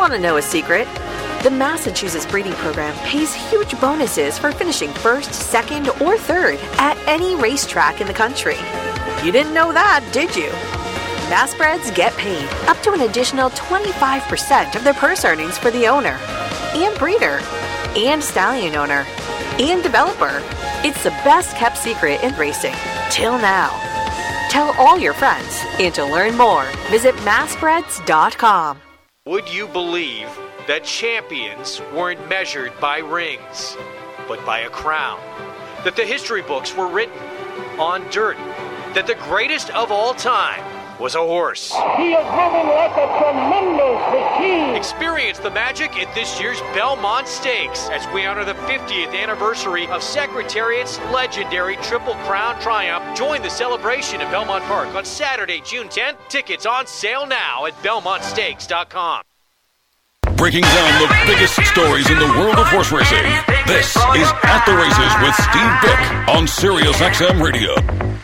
Want to know a secret? The Massachusetts breeding program pays huge bonuses for finishing first, second, or third at any racetrack in the country. You didn't know that, did you? Massbreds get paid up to an additional 25% of their purse earnings for the owner, and breeder, and stallion owner, and developer. It's the best kept secret in racing, till now. Tell all your friends, and to learn more, visit massbreds.com. Would you believe that champions weren't measured by rings, but by a crown? That the history books were written on dirt? That the greatest of all time was a horse? He is moving like a tremendous machine. Experience the magic at this year's Belmont Stakes as we honor the 50th anniversary of Secretariat's legendary Triple Crown Triumph. Join the celebration at Belmont Park on Saturday, June 10th. Tickets on sale now at BelmontStakes.com. Breaking down the biggest stories in the world of horse racing. This is At the Races with Steve Bick on Sirius XM Radio.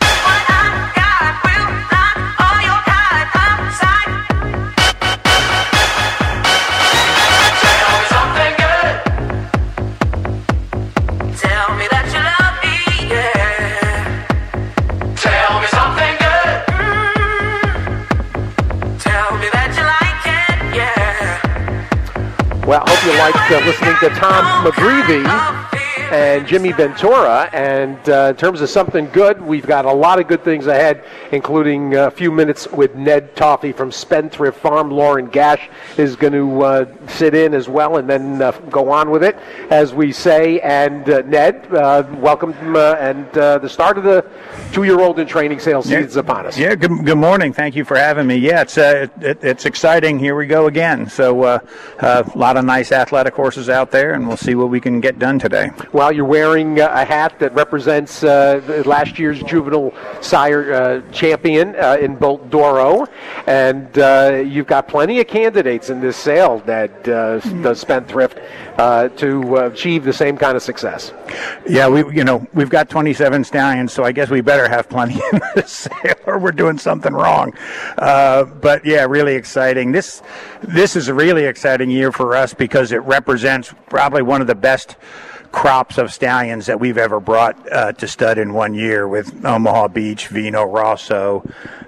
Well, I hope you liked listening to Tom McGreevy and Jimmy Ventura. And in terms of something good, we've got a lot of good things ahead, including a few minutes with Ned Toffee from Spendthrift Farm. Lauren Gash is going to sit in as well and then go on with it, as we say. And Ned, welcome, and the start of the 2-year-old in training sales season is upon us. Yeah, good morning. Thank you for having me. Yeah, it's exciting. Here we go again. So a lot of nice athletic horses out there, and we'll see what we can get done today. Well, you're wearing a hat that represents last year's juvenile sire champion in Bolt Doro, and you've got plenty of candidates in this sale that does Spendthrift to achieve the same kind of success. Yeah, we've got 27 stallions, so I guess we better have plenty in this sale, or we're doing something wrong. But yeah, really exciting. This is a really exciting year for us because it represents probably one of the best crops of stallions that we've ever brought to stud in 1 year, with Omaha Beach, Vino Rosso,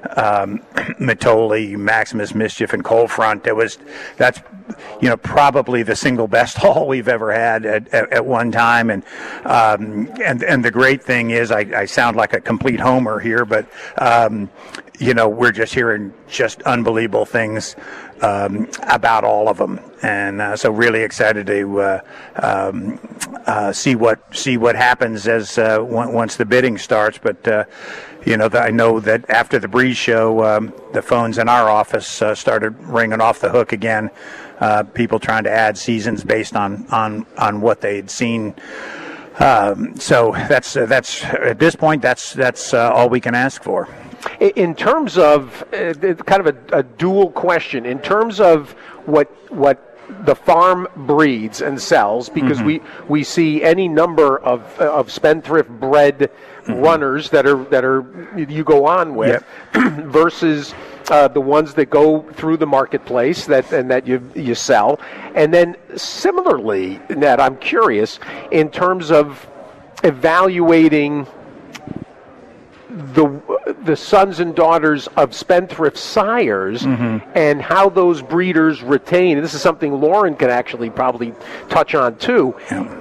Mitoli, Maximus Mischief, and Cold Front. That's probably the single best haul we've ever had at one time. And the great thing is, I sound like a complete homer here, but we're just hearing just unbelievable things about all of them, and so really excited to see what happens as once the bidding starts. But I know that after the Breeze show, the phones in our office started ringing off the hook again. People trying to add seasons based on what they'd seen. So that's at this point that's all we can ask for. In terms of kind of a dual question, in terms of what the farm breeds and sells, because we see any number of Spendthrift bred runners that are you go on with, versus the ones that go through the marketplace that you sell. And then similarly, Ned, I'm curious in terms of evaluating the sons and daughters of Spendthrift sires, and how those breeders retain, and this is something Lauren can actually probably touch on too,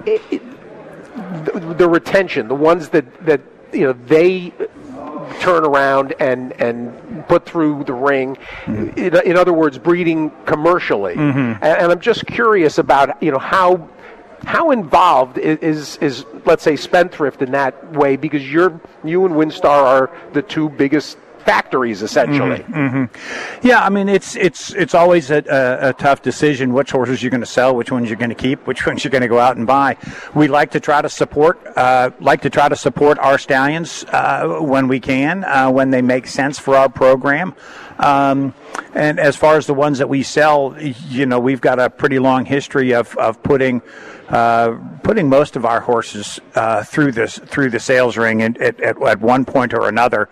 the retention, the ones that they turn around and put through the ring, in other words, breeding commercially. And I'm just curious about how involved is let's say Spendthrift in that way, because you and WinStar are the two biggest factories essentially. Yeah, I mean it's always a tough decision which horses you're going to sell, which ones you're going to keep, which ones you're going to go out and buy. We like to try to support our stallions when we can, when they make sense for our program. And as far as the ones that we sell, we've got a pretty long history of putting most of our horses through the sales ring at one point or another.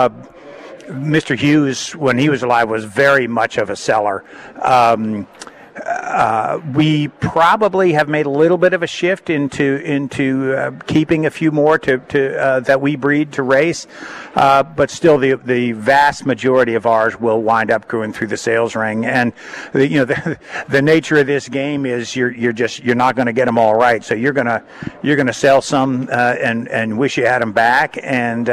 Mr. Hughes, when he was alive, was very much of a seller. We probably have made a little bit of a shift into keeping a few more to that we breed to race, but still the vast majority of ours will wind up going through the sales ring. And the nature of this game is you're not going to get them all right. So you're gonna sell some and wish you had them back, and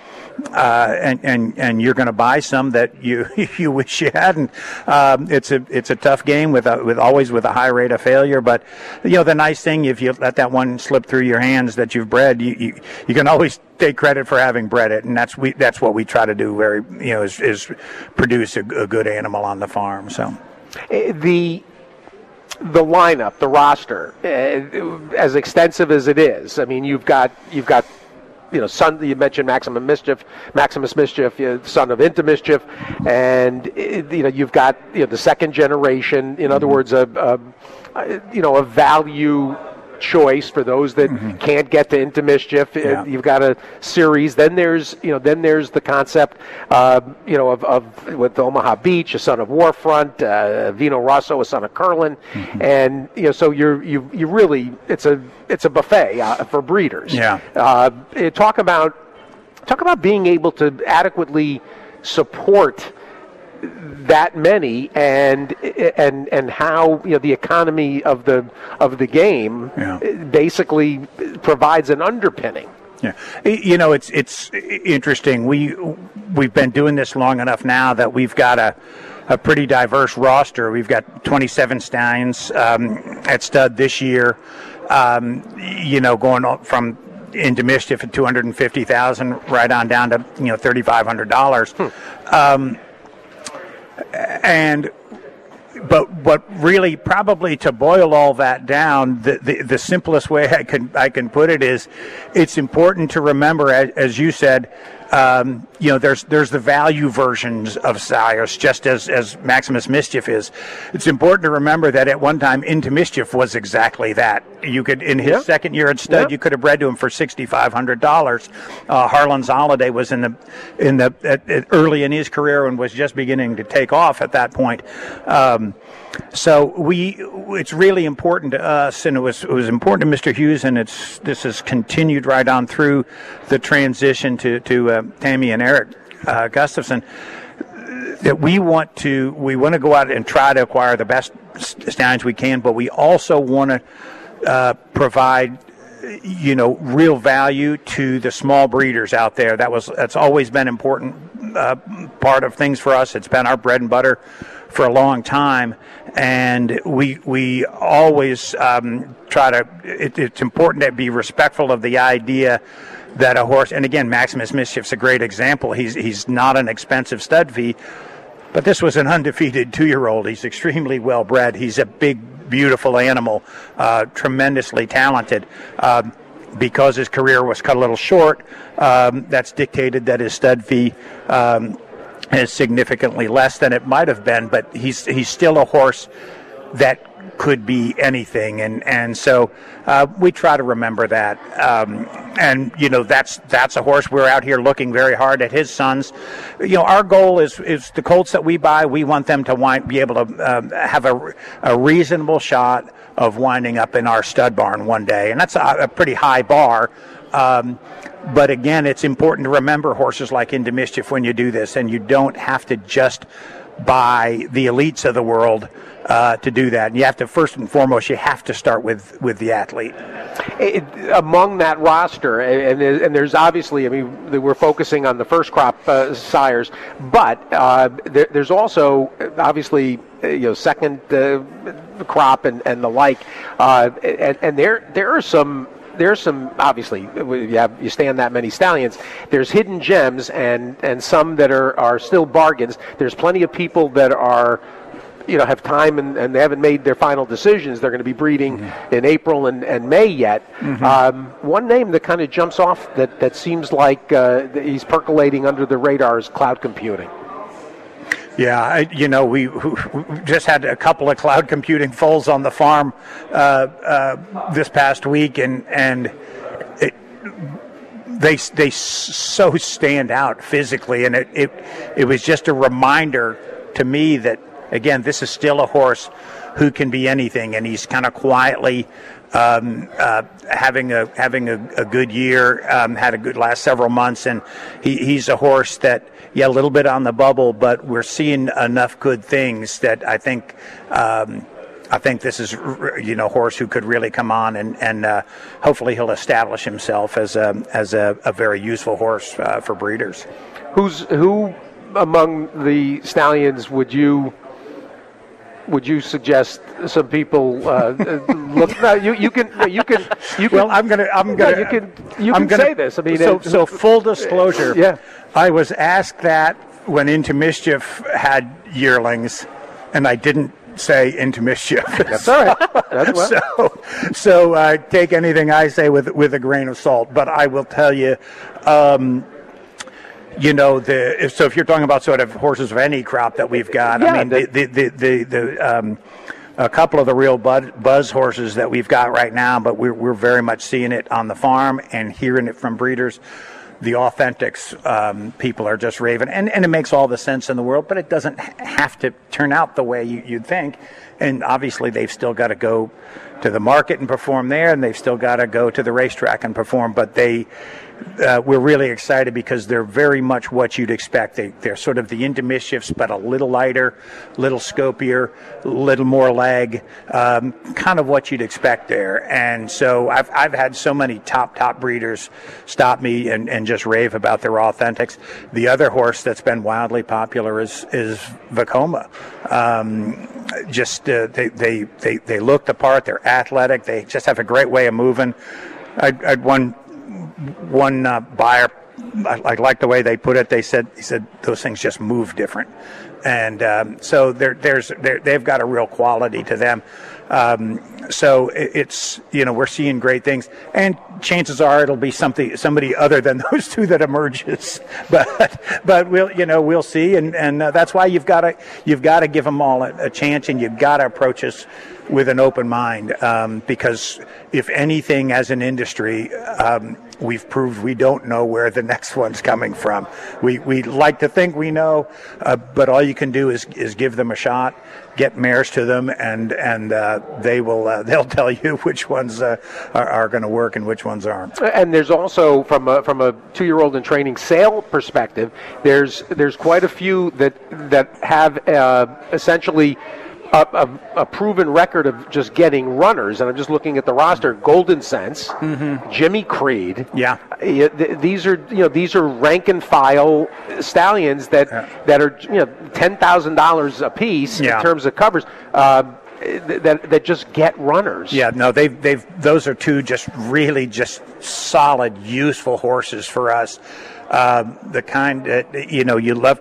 you're going to buy some that you wish you hadn't. It's a tough game with always with a high rate of failure. But the nice thing, if you let that one slip through your hands that you've bred, you can always take credit for having bred it, and that's what we try to do. Is produce a good animal on the farm. So the lineup, the roster, as extensive as it is. I mean, you've got. Son. You mentioned Maximus Mischief, son of Into Mischief, and you've got the second generation. In other words, a value choice for those that can't get to Into Mischief. Yeah. You've got a series. Then there's the concept of with Omaha Beach, a son of Warfront, Vino Rosso, a son of Curlin, and so you really it's a buffet for breeders. Yeah. Talk about being able to adequately support that many, and how the economy of the game basically provides an underpinning. Yeah, it's interesting. We've been doing this long enough now that we've got a pretty diverse roster. We've got 27 stallions at stud this year. Going from Into Mischief at $250,000 right on down to $3,500. But really, probably to boil all that down, the simplest way I can put it is, it's important to remember, as you said, there's the value versions of sires, just as Maximus Mischief is. It's important to remember that at one time Into Mischief was exactly that. You could, in his second year at stud, you could have bred to him for $6,500. Harlan's Holiday was early in his career and was just beginning to take off at that point. So it's really gimportant to us, and it was important to Mr. Hughes, and this has continued right on through the transition to Tammy and Eric Gustafson, that we want to go out and try to acquire the best stallions we can, but we also want to provide real value to the small breeders out there. That's always been an important part of things for us. It's been our bread and butter for a long time, and we always try to. It's important to be respectful of the idea that a horse, and again, Maximus Mischief's a great example. He's not an expensive stud fee, but this was an undefeated 2-year-old. He's extremely well bred. He's a big, beautiful animal, tremendously talented. Because his career was cut a little short, that's dictated that his stud fee is significantly less than it might have been, but he's still a horse that could be anything, and so we try to remember that, and that's a horse. We're out here looking very hard at his sons. Our goal is the colts that we buy, we want them to be able to have a reasonable shot of winding up in our stud barn one day, and that's a pretty high bar. But again, it's important to remember horses like Into Mischief when you do this, and you don't have to just buy the elites of the world to do that. And you have to, first and foremost, you have to start with the athlete. Among that roster, and there's obviously, we're focusing on the first crop sires, but there's also obviously second crop and the like, and there are some. There's some, obviously, you stand that many stallions. There's hidden gems and some that are still bargains. There's plenty of people that are, have time and they haven't made their final decisions. They're going to be breeding in April and May yet. One name that kind of jumps off that seems like he's percolating under the radar is cloud computing. Yeah, we just had a couple of cloud computing foals on the farm this past week, and they so stand out physically, and it was just a reminder to me that again, this is still a horse who can be anything, and he's kind of quietly having a good year, had a good last several months, and he's a horse that, a little bit on the bubble, but we're seeing enough good things that I think this is, a horse who could really come on, and hopefully he'll establish himself as a very useful horse for breeders. Who among the stallions would you suggest some people look? No, you can. Well, I'm gonna. You can say this. I mean, so full disclosure. Yeah. I was asked that when Into Mischief had yearlings, and I didn't say Into Mischief. That's all right. That's well. So take anything I say with a grain of salt. But I will tell you. So if you're talking about sort of horses of any crop that we've got, yeah, I mean, a couple of the real buzz horses that we've got right now, but we're very much seeing it on the farm and hearing it from breeders. The Authentics, people are just raving, and it makes all the sense in the world, but it doesn't have to turn out the way you'd think. And obviously, they've still got to go to the market and perform there, and they've still got to go to the racetrack and perform. But we're really excited because they're very much what you'd expect. They're sort of the Into Mischiefs, but a little lighter, little scopier, little more leg, kind of what you'd expect there. And so I've had so many top breeders stop me and just rave about their Authentics. The other horse that's been wildly popular is Vekoma. They look the part. They're athletic. They just have a great way of moving. I'd one buyer, I like the way they put it. He said those things just move different, and so they've got a real quality to them. So it's we're seeing great things, and chances are it'll be somebody other than those two that emerges. But we'll see, and that's why you've got to give them all a chance, and you've got to approach us with an open mind, because if anything, as an industry, we've proved we don't know where the next one's coming from. We like to think we know, but all you can do is give them a shot, get mares to them, and they'll tell you which ones are going to work and which ones aren't. And there's also, from a 2-year-old in training sale perspective, there's quite a few that have essentially a proven record of just getting runners, and I'm just looking at the roster. Golden Sense, Jimmy Creed. Yeah, these are rank and file stallions that are $10,000 a piece in terms of covers. That just get runners. Yeah, no, those are two just really just solid, useful horses for us. The kind that you love.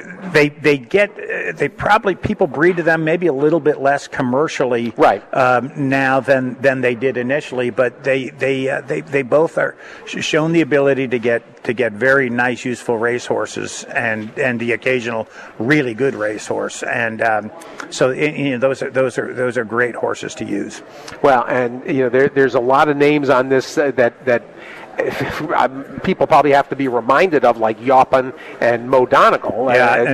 They probably, people breed to them maybe a little bit less commercially right now than they did initially, but they both are shown the ability to get very nice, useful racehorses and the occasional really good racehorse, and so those are great horses to use. Well, and there's a lot of names on this that people probably have to be reminded of, like Yoppen and Mo Donegal.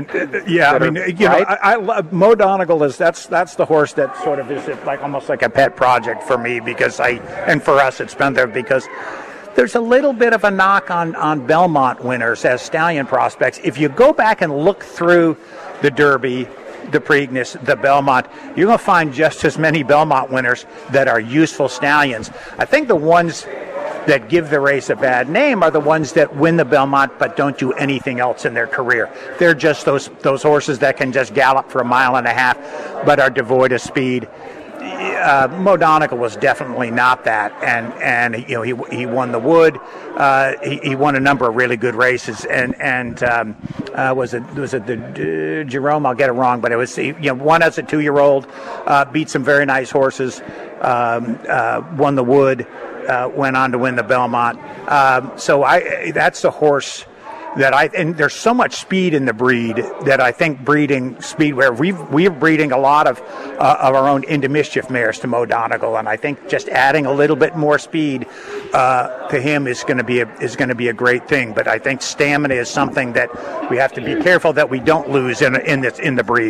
I love Mo Donegal. That's the horse that sort of is like almost like a pet project for me, because and for us it's been there because there's a little bit of a knock on Belmont winners as stallion prospects. If you go back and look through the Derby, the Preakness, the Belmont, you're going to find just as many Belmont winners that are useful stallions. I think the ones that give the race a bad name are the ones that win the Belmont but don't do anything else in their career. They're just those horses that can just gallop for a mile and a half but are devoid of speed. Mo Donegal was definitely not that, and he won the Wood. He won a number of really good races, and was it the Jerome? I'll get it wrong, but it was won as a 2-year-old, beat some very nice horses, won the Wood. Went on to win the Belmont. So that's a horse that and there's so much speed in the breed that I think breeding speed, where we're breeding a lot of our own Into Mischief mares to Mo Donegal, and I think just adding a little bit more speed to him is going to be a great thing. But I think stamina is something that we have to be careful that we don't lose in the breed.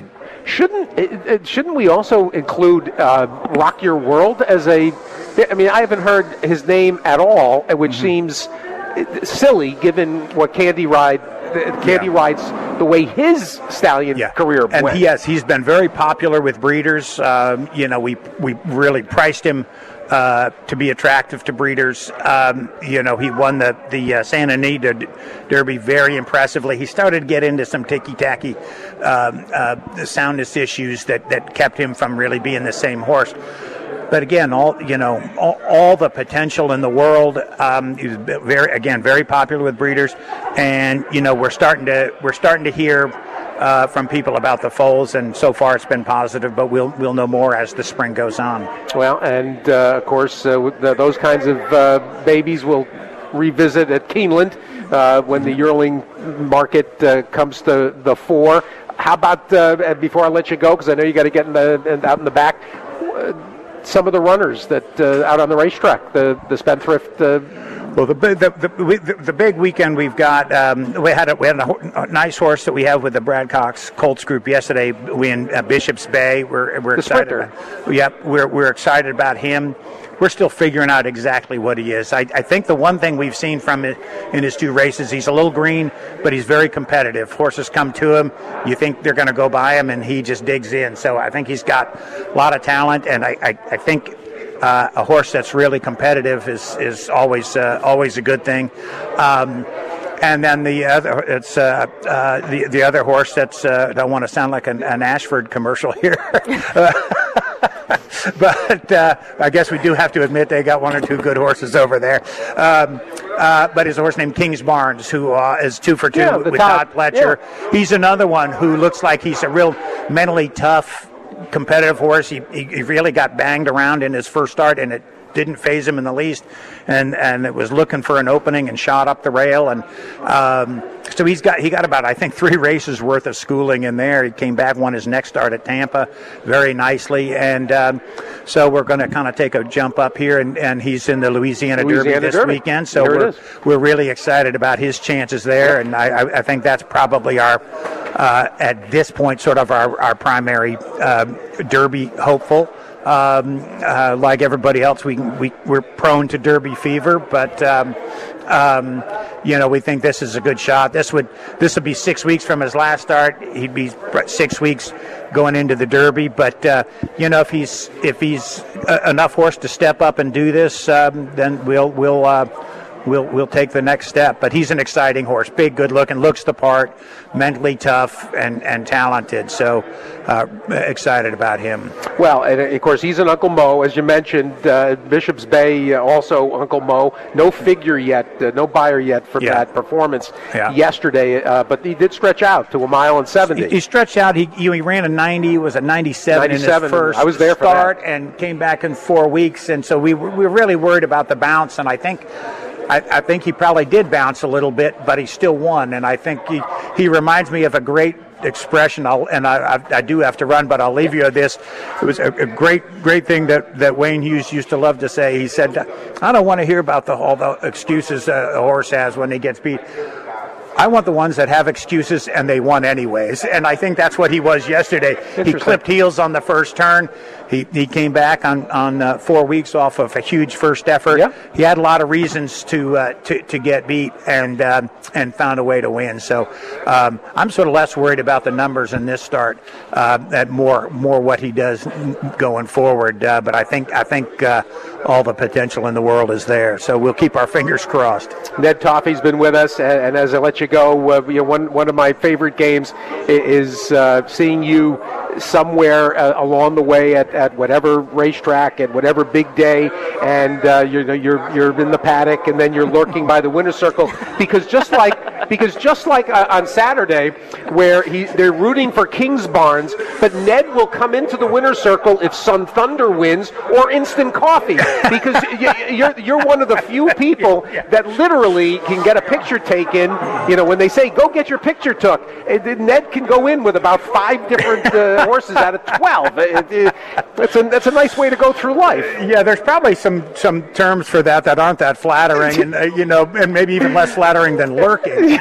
Shouldn't we also include Rock Your World as a? I mean, I haven't heard his name at all, which seems silly given what Candy rides the way his stallion career and went. he's been very popular with breeders. We really priced him to be attractive to breeders. He won the Santa Anita Derby very impressively. He started to get into some ticky-tacky soundness issues that kept him from really being the same horse. But again, all the potential in the world. He's very popular with breeders, and we're starting to hear from people about the foals, and so far it's been positive. But we'll know more as the spring goes on. Well, and of course, those kinds of babies will revisit at Keeneland when the yearling market comes to the fore. How about before I let you go, because I know you got to get out in the back. Some of the runners that out on the racetrack, the Spendthrift. Well, the big weekend we've got. We had a nice horse that we have with the Brad Cox Colts group yesterday. We in Bishop's Bay. We're excited. We're excited about him. We're still figuring out exactly what he is. I think the one thing we've seen from it in his two races, he's a little green, but he's very competitive. Horses come to him, you think they're going to go by him, and he just digs in. So I think he's got a lot of talent, and I think a horse that's really competitive is always a good thing. And then the other horse that's I don't want to sound like an Ashford commercial here. But I guess we do have to admit they got one or two good horses over there. But it's a horse named Kings Barnes, who is 2 for 2 with Todd Pletcher. Yeah. He's another one who looks like he's a real mentally tough, competitive horse. He really got banged around in his first start, and it didn't faze him in the least, and it was looking for an opening and shot up the rail, and so he got about, I think, 3 races worth of schooling in there. He came back, won his next start at Tampa very nicely, and so we're going to kind of take a jump up here, and he's in the Louisiana Derby this weekend, so we're really excited about his chances there, and I think that's probably our at this point sort of our primary Derby hopeful. Like everybody else, we're prone to Derby fever, but we think this is a good shot. This would be 6 weeks from his last start. He'd be 6 weeks going into the Derby, but if he's enough horse to step up and do this, then we'll take the next step. But he's an exciting horse, big, good looking, looks the part, mentally tough and talented. So excited about him. Well, and of course he's an Uncle Mo, as you mentioned. Bishop's Bay also Uncle Mo. No figure yet, no buyer yet from that performance yesterday. But he did stretch out to 1 mile and 70. He stretched out. He ran a 90. Was a 97 in his first I was there start, and came back in 4 weeks. And so we were really worried about the bounce. And I think he probably did bounce a little bit, but he still won. And I think he reminds me of a great expression. I do have to run, but I'll leave you with this. It was a great thing that Wayne Hughes used to love to say. He said, "I don't want to hear about all the excuses a horse has when he gets beat. I want the ones that have excuses and they won anyways." And I think that's what he was yesterday. He clipped heels on the first turn. He came back on 4 weeks off of a huge first effort. Yeah. He had a lot of reasons to get beat and found a way to win. So I'm sort of less worried about the numbers in this start, and more what he does going forward. But I think all the potential in the world is there. So we'll keep our fingers crossed. Ned Toffee's been with us, and as I let you go, one of my favorite games is seeing you somewhere along the way at whatever racetrack, at whatever big day, and you're in the paddock, and then you're lurking by the winner's circle, because just like on Saturday, where they're rooting for Kings Barnes, but Ned will come into the winner's circle if Sun Thunder wins or Instant Coffee, because you're one of the few people that literally can get a picture taken. When they say go get your picture took, Ned can go in with about 5 different horses out of 12. That's a nice way to go through life. Yeah, there's probably some terms for that aren't that flattering, and and maybe even less flattering than lurking.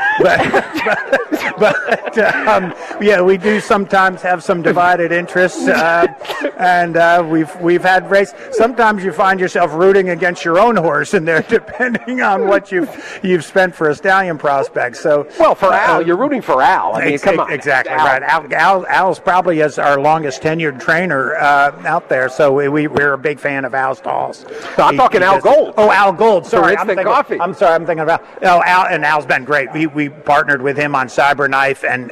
But yeah, we do sometimes have some divided interests, and we've had race. Sometimes you find yourself rooting against your own horse in there, depending on what you've spent for a stallion prospect. So, well, for Al, you're rooting for Al. I mean, come on, exactly Al. right. Al's probably is our longest tenured trainer out there, so we're a big fan of Al Stalls. No, I'm talking Al Gold. Oh, Al Gold. Sorry, I'm thinking coffee. I'm sorry, I'm thinking about Al, and Al's been great. We partnered with him on Cyberknife, and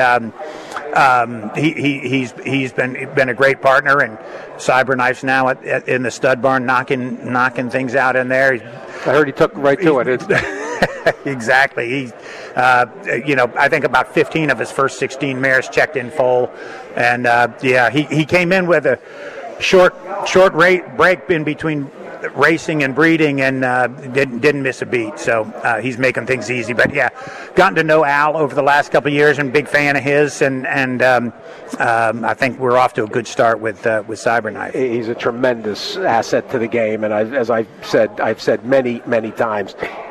he's been a great partner, and Cyberknife's now in the stud barn knocking things out in there. I heard he took right to it. Exactly. He, I think about 15 of his first 16 mares checked in full, and he came in with a short break in between racing and breeding, and didn't miss a beat. So he's making things easy. But yeah, gotten to know Al over the last couple of years, and big fan of his, and I think we're off to a good start with Cyberknife. He's a tremendous asset to the game, and I've said many times,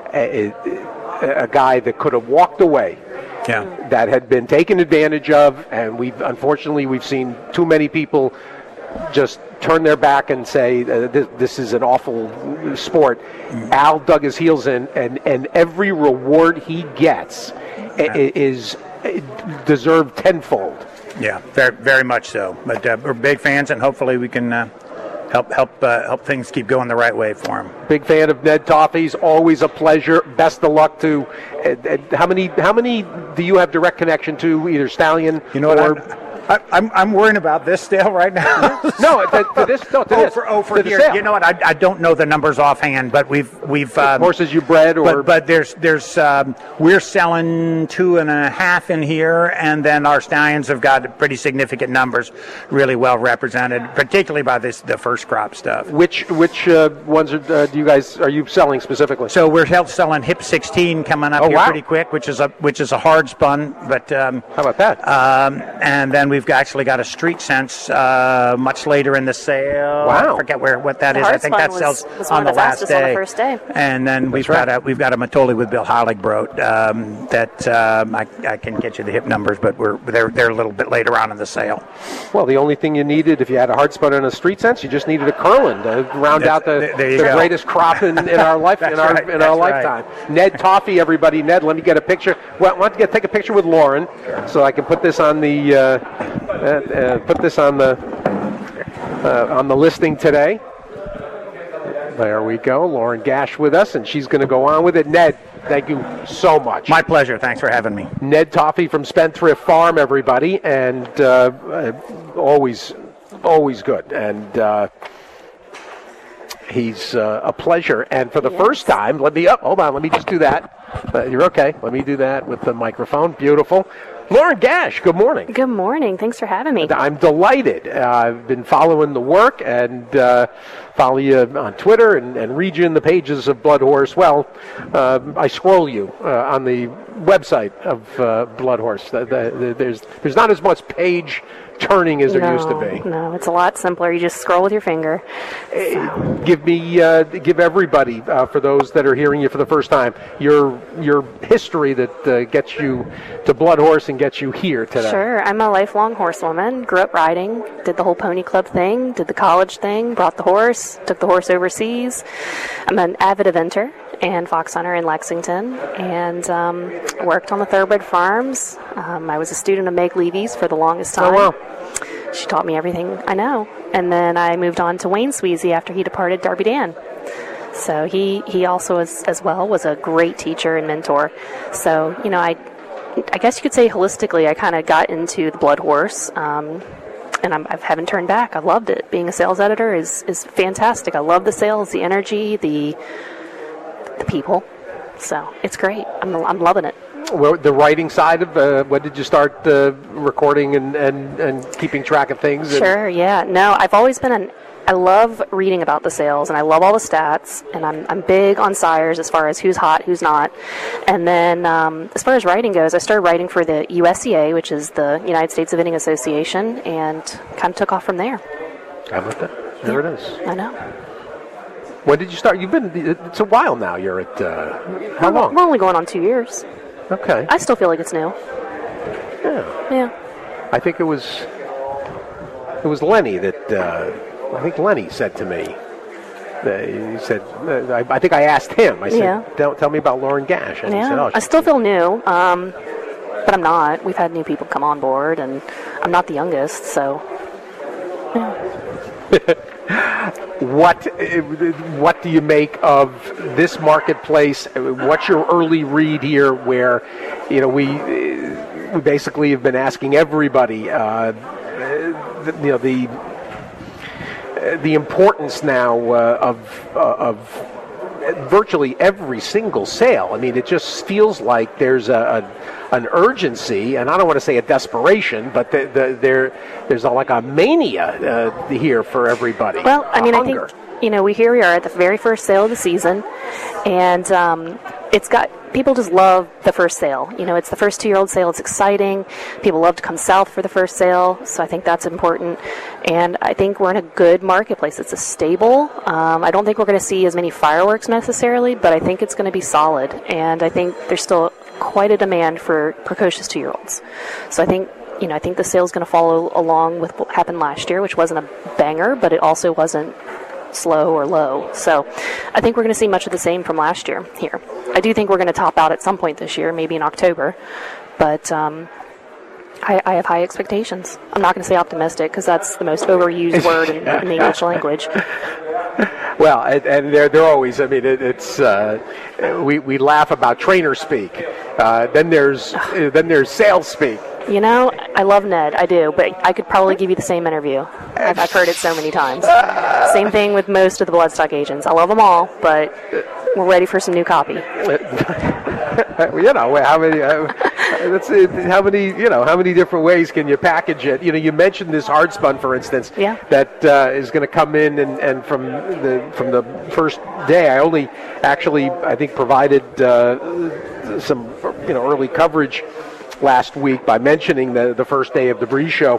a guy that could have walked away. Yeah. That had been taken advantage of, and we've seen too many people just turn their back and say this is an awful sport. Al dug his heels in, and every reward he gets is deserved tenfold. Yeah, very, very much so. But we're big fans, and hopefully we can help things keep going the right way for him. Big fan of Ned Toffee's. Always a pleasure. Best of luck to. How many do you have direct connection to? Either stallion, I'm worrying about this sale right now. To this. For here. Sale. You know what? I don't know the numbers offhand, but we've horses you bred, or but there's we're selling 2.5 in here, and then our stallions have got pretty significant numbers, really well represented, particularly by the first crop stuff. Which ones are you selling specifically? So we're selling Hip 16 coming up pretty quick, which is a hard spun, but how about that? And then we've actually got a Street Sense much later in the sale. Wow! I forget what that is. I think that sells on the last day. On the first day. And then we've got a Matoli with Bill Holigbrodt that I can get you the hip numbers, but they're a little bit later on in the sale. Well, the only thing you needed if you had a hard spun and a Street Sense, you just needed a Curlin to round out the greatest crop in our life in our lifetime. Right. Ned Toffee, everybody. Ned, let me get a picture. Well, I want to take a picture with Lauren, so I can put this on the on the listing today. There we go. Lauren Gash with us, and she's going to go on with it. Ned, thank you so much. My pleasure. Thanks for having me. Ned Toffee from Spendthrift Farm, everybody, and always good. And he's a pleasure. And for the first time, let me just do that. You're okay. Let me do that with the microphone. Beautiful. Lauren Gash, good morning. Good morning. Thanks for having me. I'm delighted. I've been following the work and follow you on Twitter and read you in the pages of Blood Horse. Well, I scroll you on the website of Blood Horse. There's not as much page turning as there used to be. No, it's a lot simpler. You just scroll with your finger. Give everybody, for those that are hearing you for the first time, your history that gets you to Blood Horse and gets you here today. Sure. I'm a lifelong horsewoman. Grew up riding, did the whole pony club thing, did the college thing, brought the horse, took the horse overseas. I'm an avid eventer and fox hunter in Lexington, and worked on the thoroughbred farms. I was a student of Meg Levy's for the longest time. Oh, wow. She taught me everything I know. And then I moved on to Wayne Sweezy after he departed Darby Dan. So he also was a great teacher and mentor. So, I guess you could say holistically I kind of got into the Blood Horse, and I haven't turned back. I loved it. Being a sales editor is fantastic. I love the sales, the energy, the people. So it's great. I'm loving it. Well, the writing side of when did you start recording and keeping track of things? Sure, yeah. No, I've always been I love reading about the sales, and I love all the stats, and I'm big on sires as far as who's hot, who's not. And then as far as writing goes, I started writing for the USEA, which is the United States Eventing Association, and kind of took off from there. How about that? There it is. I know. When did you start? It's a while now. You're at, how long? We're only going on 2 years. Okay. I still feel like it's new. Yeah. Yeah. I think it was Lenny that, I think Lenny said to me, he said, I think I asked him, I said, tell me about Lauren Gash. And he said, I still feel new, but I'm not. We've had new people come on board, and I'm not the youngest, so, What do you make of this marketplace? What's your early read here where, we basically have been asking everybody, the importance now of virtually every single sale. I mean, it just feels like there's an urgency, and I don't want to say a desperation, but there's like a mania here for everybody. Well, I mean, I think, here we are at the very first sale of the season, and it's got, people just love the first sale. It's the first 2-year-old sale. It's exciting. People love to come south for the first sale, so I think that's important. And I think we're in a good marketplace. It's a stable. I don't think we're going to see as many fireworks necessarily, but I think it's going to be solid. And I think there's still quite a demand for precocious 2-year-olds. So I think, I think the sale's going to follow along with what happened last year, which wasn't a banger, but it also wasn't slow or low. So I think we're going to see much of the same from last year here. I do think we're going to top out at some point this year, maybe in October, but I have high expectations. I'm not going to say optimistic because that's the most overused word in the English language. Well, and they're always, I mean, it's we laugh about trainer speak. Then there's sales speak. I love Ned, I do, but I could probably give you the same interview. I've heard it so many times. Same thing with most of the Bloodstock agents. I love them all, but we're ready for some new copy. How many different ways can you package it? You mentioned this hard spun, for instance, that is going to come in, and from the first day, I only actually, I think, provided some early coverage last week by mentioning the first day of the Breeze Show.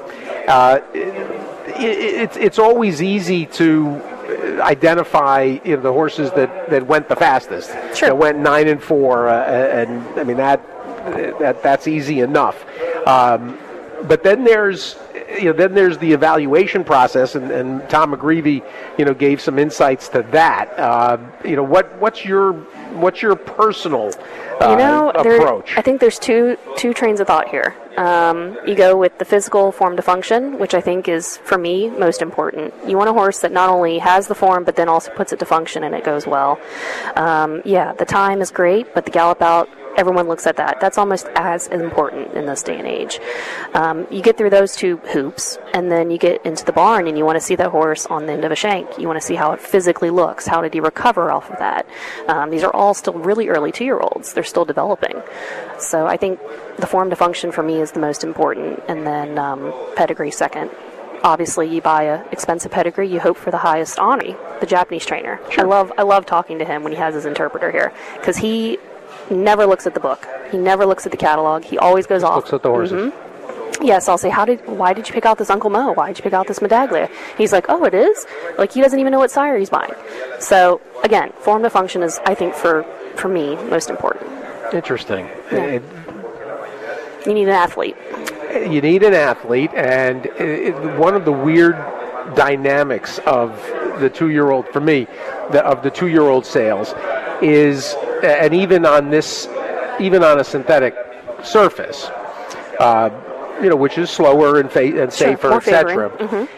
It's always easy to identify the horses that went the fastest. Sure. That went 9 and 4, and I mean that's easy enough. But then there's the evaluation process, and Tom McGreevy gave some insights to that. What's your personal approach? I think there's two trains of thought here. You go with the physical form to function, which I think is, for me, most important. You want a horse that not only has the form, but then also puts it to function and it goes well. The time is great, but the gallop out, everyone looks at that. That's almost as important in this day and age. You get through those two hoops, and then you get into the barn, and you want to see that horse on the end of a shank. You want to see how it physically looks. How did he recover off of that? These are all still really early 2-year-olds. They're still developing. So I think the form to function for me is the most important, and then pedigree second. Obviously, you buy an expensive pedigree, you hope for the highest Ani, the Japanese trainer. Sure. I love talking to him when he has his interpreter here, because he never looks at the book. He never looks at the catalog. He always goes off. Looks at the horses. Mm-hmm. Yes, I'll say, why did you pick out this Uncle Mo? Why did you pick out this Medaglia? He's like, oh, it is? Like, he doesn't even know what sire he's buying. So, again, form to function is, I think, for me, most important. Interesting. Yeah. You need an athlete. You need an athlete, and one of the weird dynamics of the 2-year-old, for me, of the 2-year-old sales is, and even on a synthetic surface, which is slower and safer, etc. Mm-hmm.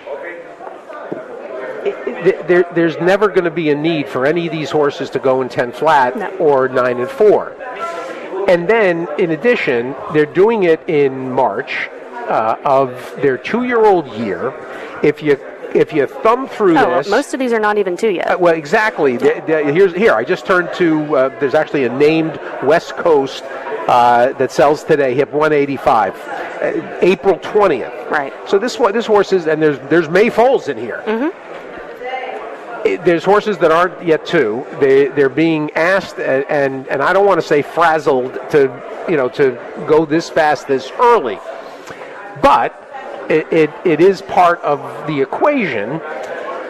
There's never going to be a need for any of these horses to go in 10 flat or 9 and 4. And then, in addition, they're doing it in March of their 2-year-old year. If you thumb through this... Well, most of these are not even 2 yet. Well, exactly. Here, I just turned to... there's actually a named West Coast that sells today, HIP 185, April 20th. Right. So this horse is... And there's May Foals in here. Mm-hmm. There's horses that aren't yet 2. They're being asked, and I don't want to say frazzled to go this fast this early, but it is part of the equation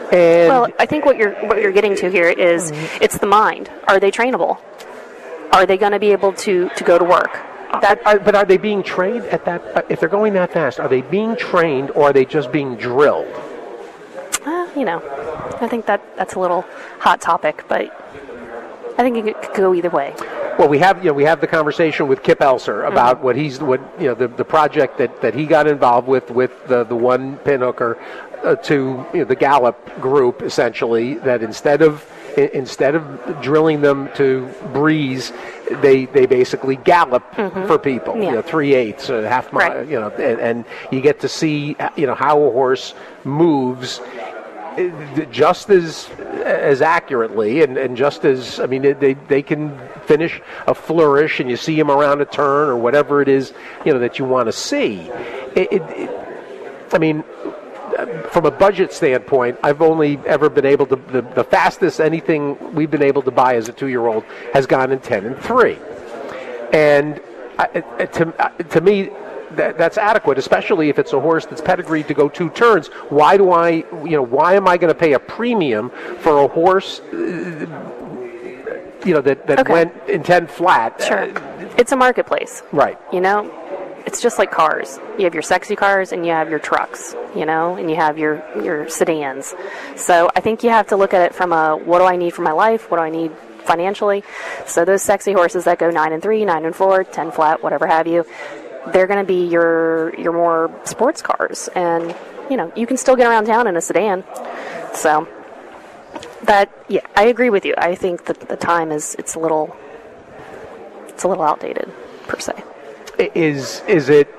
And well, I think what you're getting to here is it's the mind. Are they trainable? Are they going to be able to go to work? But are they being trained at that? If they're going that fast, are they being trained or are they just being drilled? I think that's a little hot topic, but I think it could go either way. Well, we have the conversation with Kip Elser about the project that he got involved with the one pinhooker to the Gallup group, essentially, that instead of drilling them to breeze, they basically gallop for people, 3/8, half mile, right. And you get to see how a horse moves just as accurately and just as, I mean, they can finish a flourish and you see them around a turn or whatever it is, that you want to see. I mean, from a budget standpoint, I've only ever been able to, the fastest anything we've been able to buy as a 2-year-old has gone in 10 and 3. And to me, that's adequate, especially if it's a horse that's pedigreed to go 2 turns. Why am I going to pay a premium for a horse, that went in 10 flat? Sure. It's a marketplace. Right. It's just like cars. You have your sexy cars and you have your trucks, and you have your sedans. So I think you have to look at it from what do I need for my life? What do I need financially? So those sexy horses that go 9 and 3, 9 and 4, 10 flat, whatever have you, they're going to be your more sports cars. And, you can still get around town in a sedan. So I agree with you. I think that the time it's a little outdated, per se. Is it?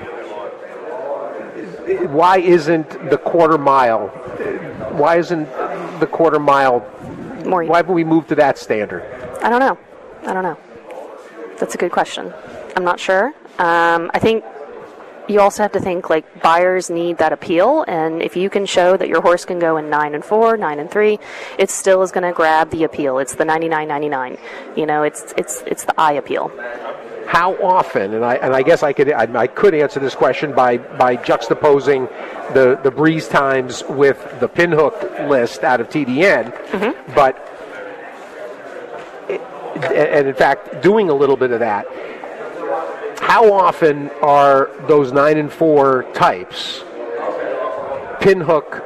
Why isn't the quarter mile? Why isn't the quarter mile? More. Why haven't we moved to that standard? I don't know. That's a good question. I'm not sure. I think you also have to think like buyers need that appeal, and if you can show that your horse can go in 9 and 4, 9 and 3, it still is going to grab the appeal. It's the 99.99. It's the eye appeal. How often, and I guess I could answer this question by juxtaposing the breeze times with the pinhook list out of TDN, but and in fact doing a little bit of that. How often are those 9 and 4 types pinhook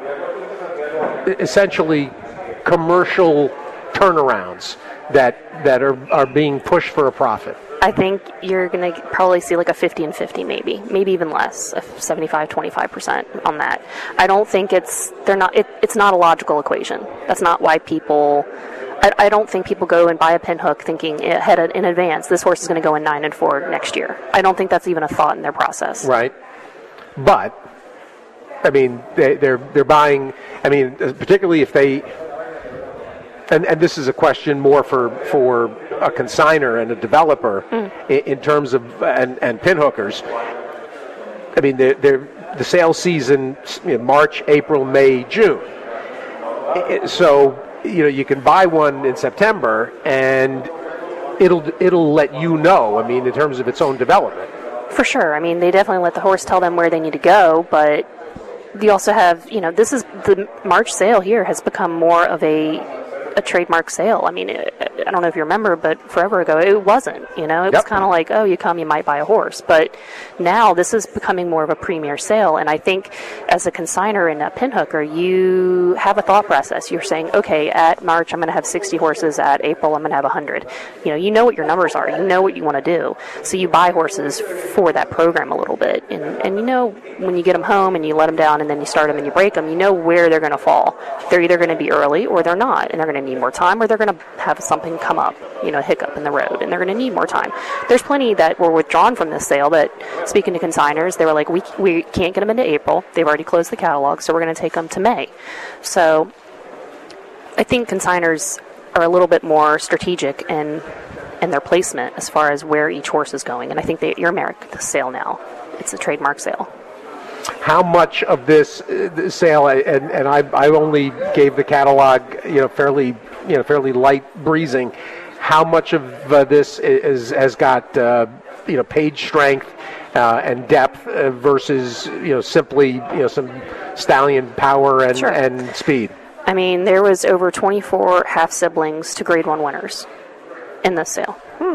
essentially commercial turnarounds that are being pushed for a profit? I think you're going to probably see like a 50 and 50 maybe even less, 75-25% on that. I don't think it's not a logical equation. That's not why people, I don't think people go and buy a pinhook thinking ahead in advance, this horse is going to go in 9 and 4 next year. I don't think that's even a thought in their process. Right. But, I mean, they're buying, I mean, particularly if they, and this is a question more for a consigner and a developer in terms of and pinhookers. I mean, the sales season, March, April, May, June. So you can buy one in September and it'll let you know. I mean, in terms of its own development. For sure. I mean, they definitely let the horse tell them where they need to go, but you also have this is the March sale here has become more of a trademark sale. I mean, I don't know if you remember, but forever ago it wasn't. It was kind of like, oh, you come, you might buy a horse. But now this is becoming more of a premier sale. And I think as a consigner and a pinhooker, you have a thought process. You're saying, okay, at March I'm going to have 60 horses. At April I'm going to have 100. You know what your numbers are. You know what you want to do. So you buy horses for that program a little bit. And when you get them home and you let them down and then you start them and you break them, you know where they're going to fall. They're either going to be early or they're not. And they're going to need more time, or they're going to have something come up, a hiccup in the road, and they're going to need more time. There's plenty that were withdrawn from this sale that, speaking to consigners, they were like, we can't get them into April. They've already closed the catalog, so we're going to take them to May. So I think consigners are a little bit more strategic in their placement as far as where each horse is going. And I think you're America's sale now. It's a trademark sale. How much of this sale, and I only gave the catalog, fairly light breezing. How much of this has got page strength and depth versus simply some stallion power and speed? I mean, there was over 24 half-siblings to Grade 1 winners in this sale.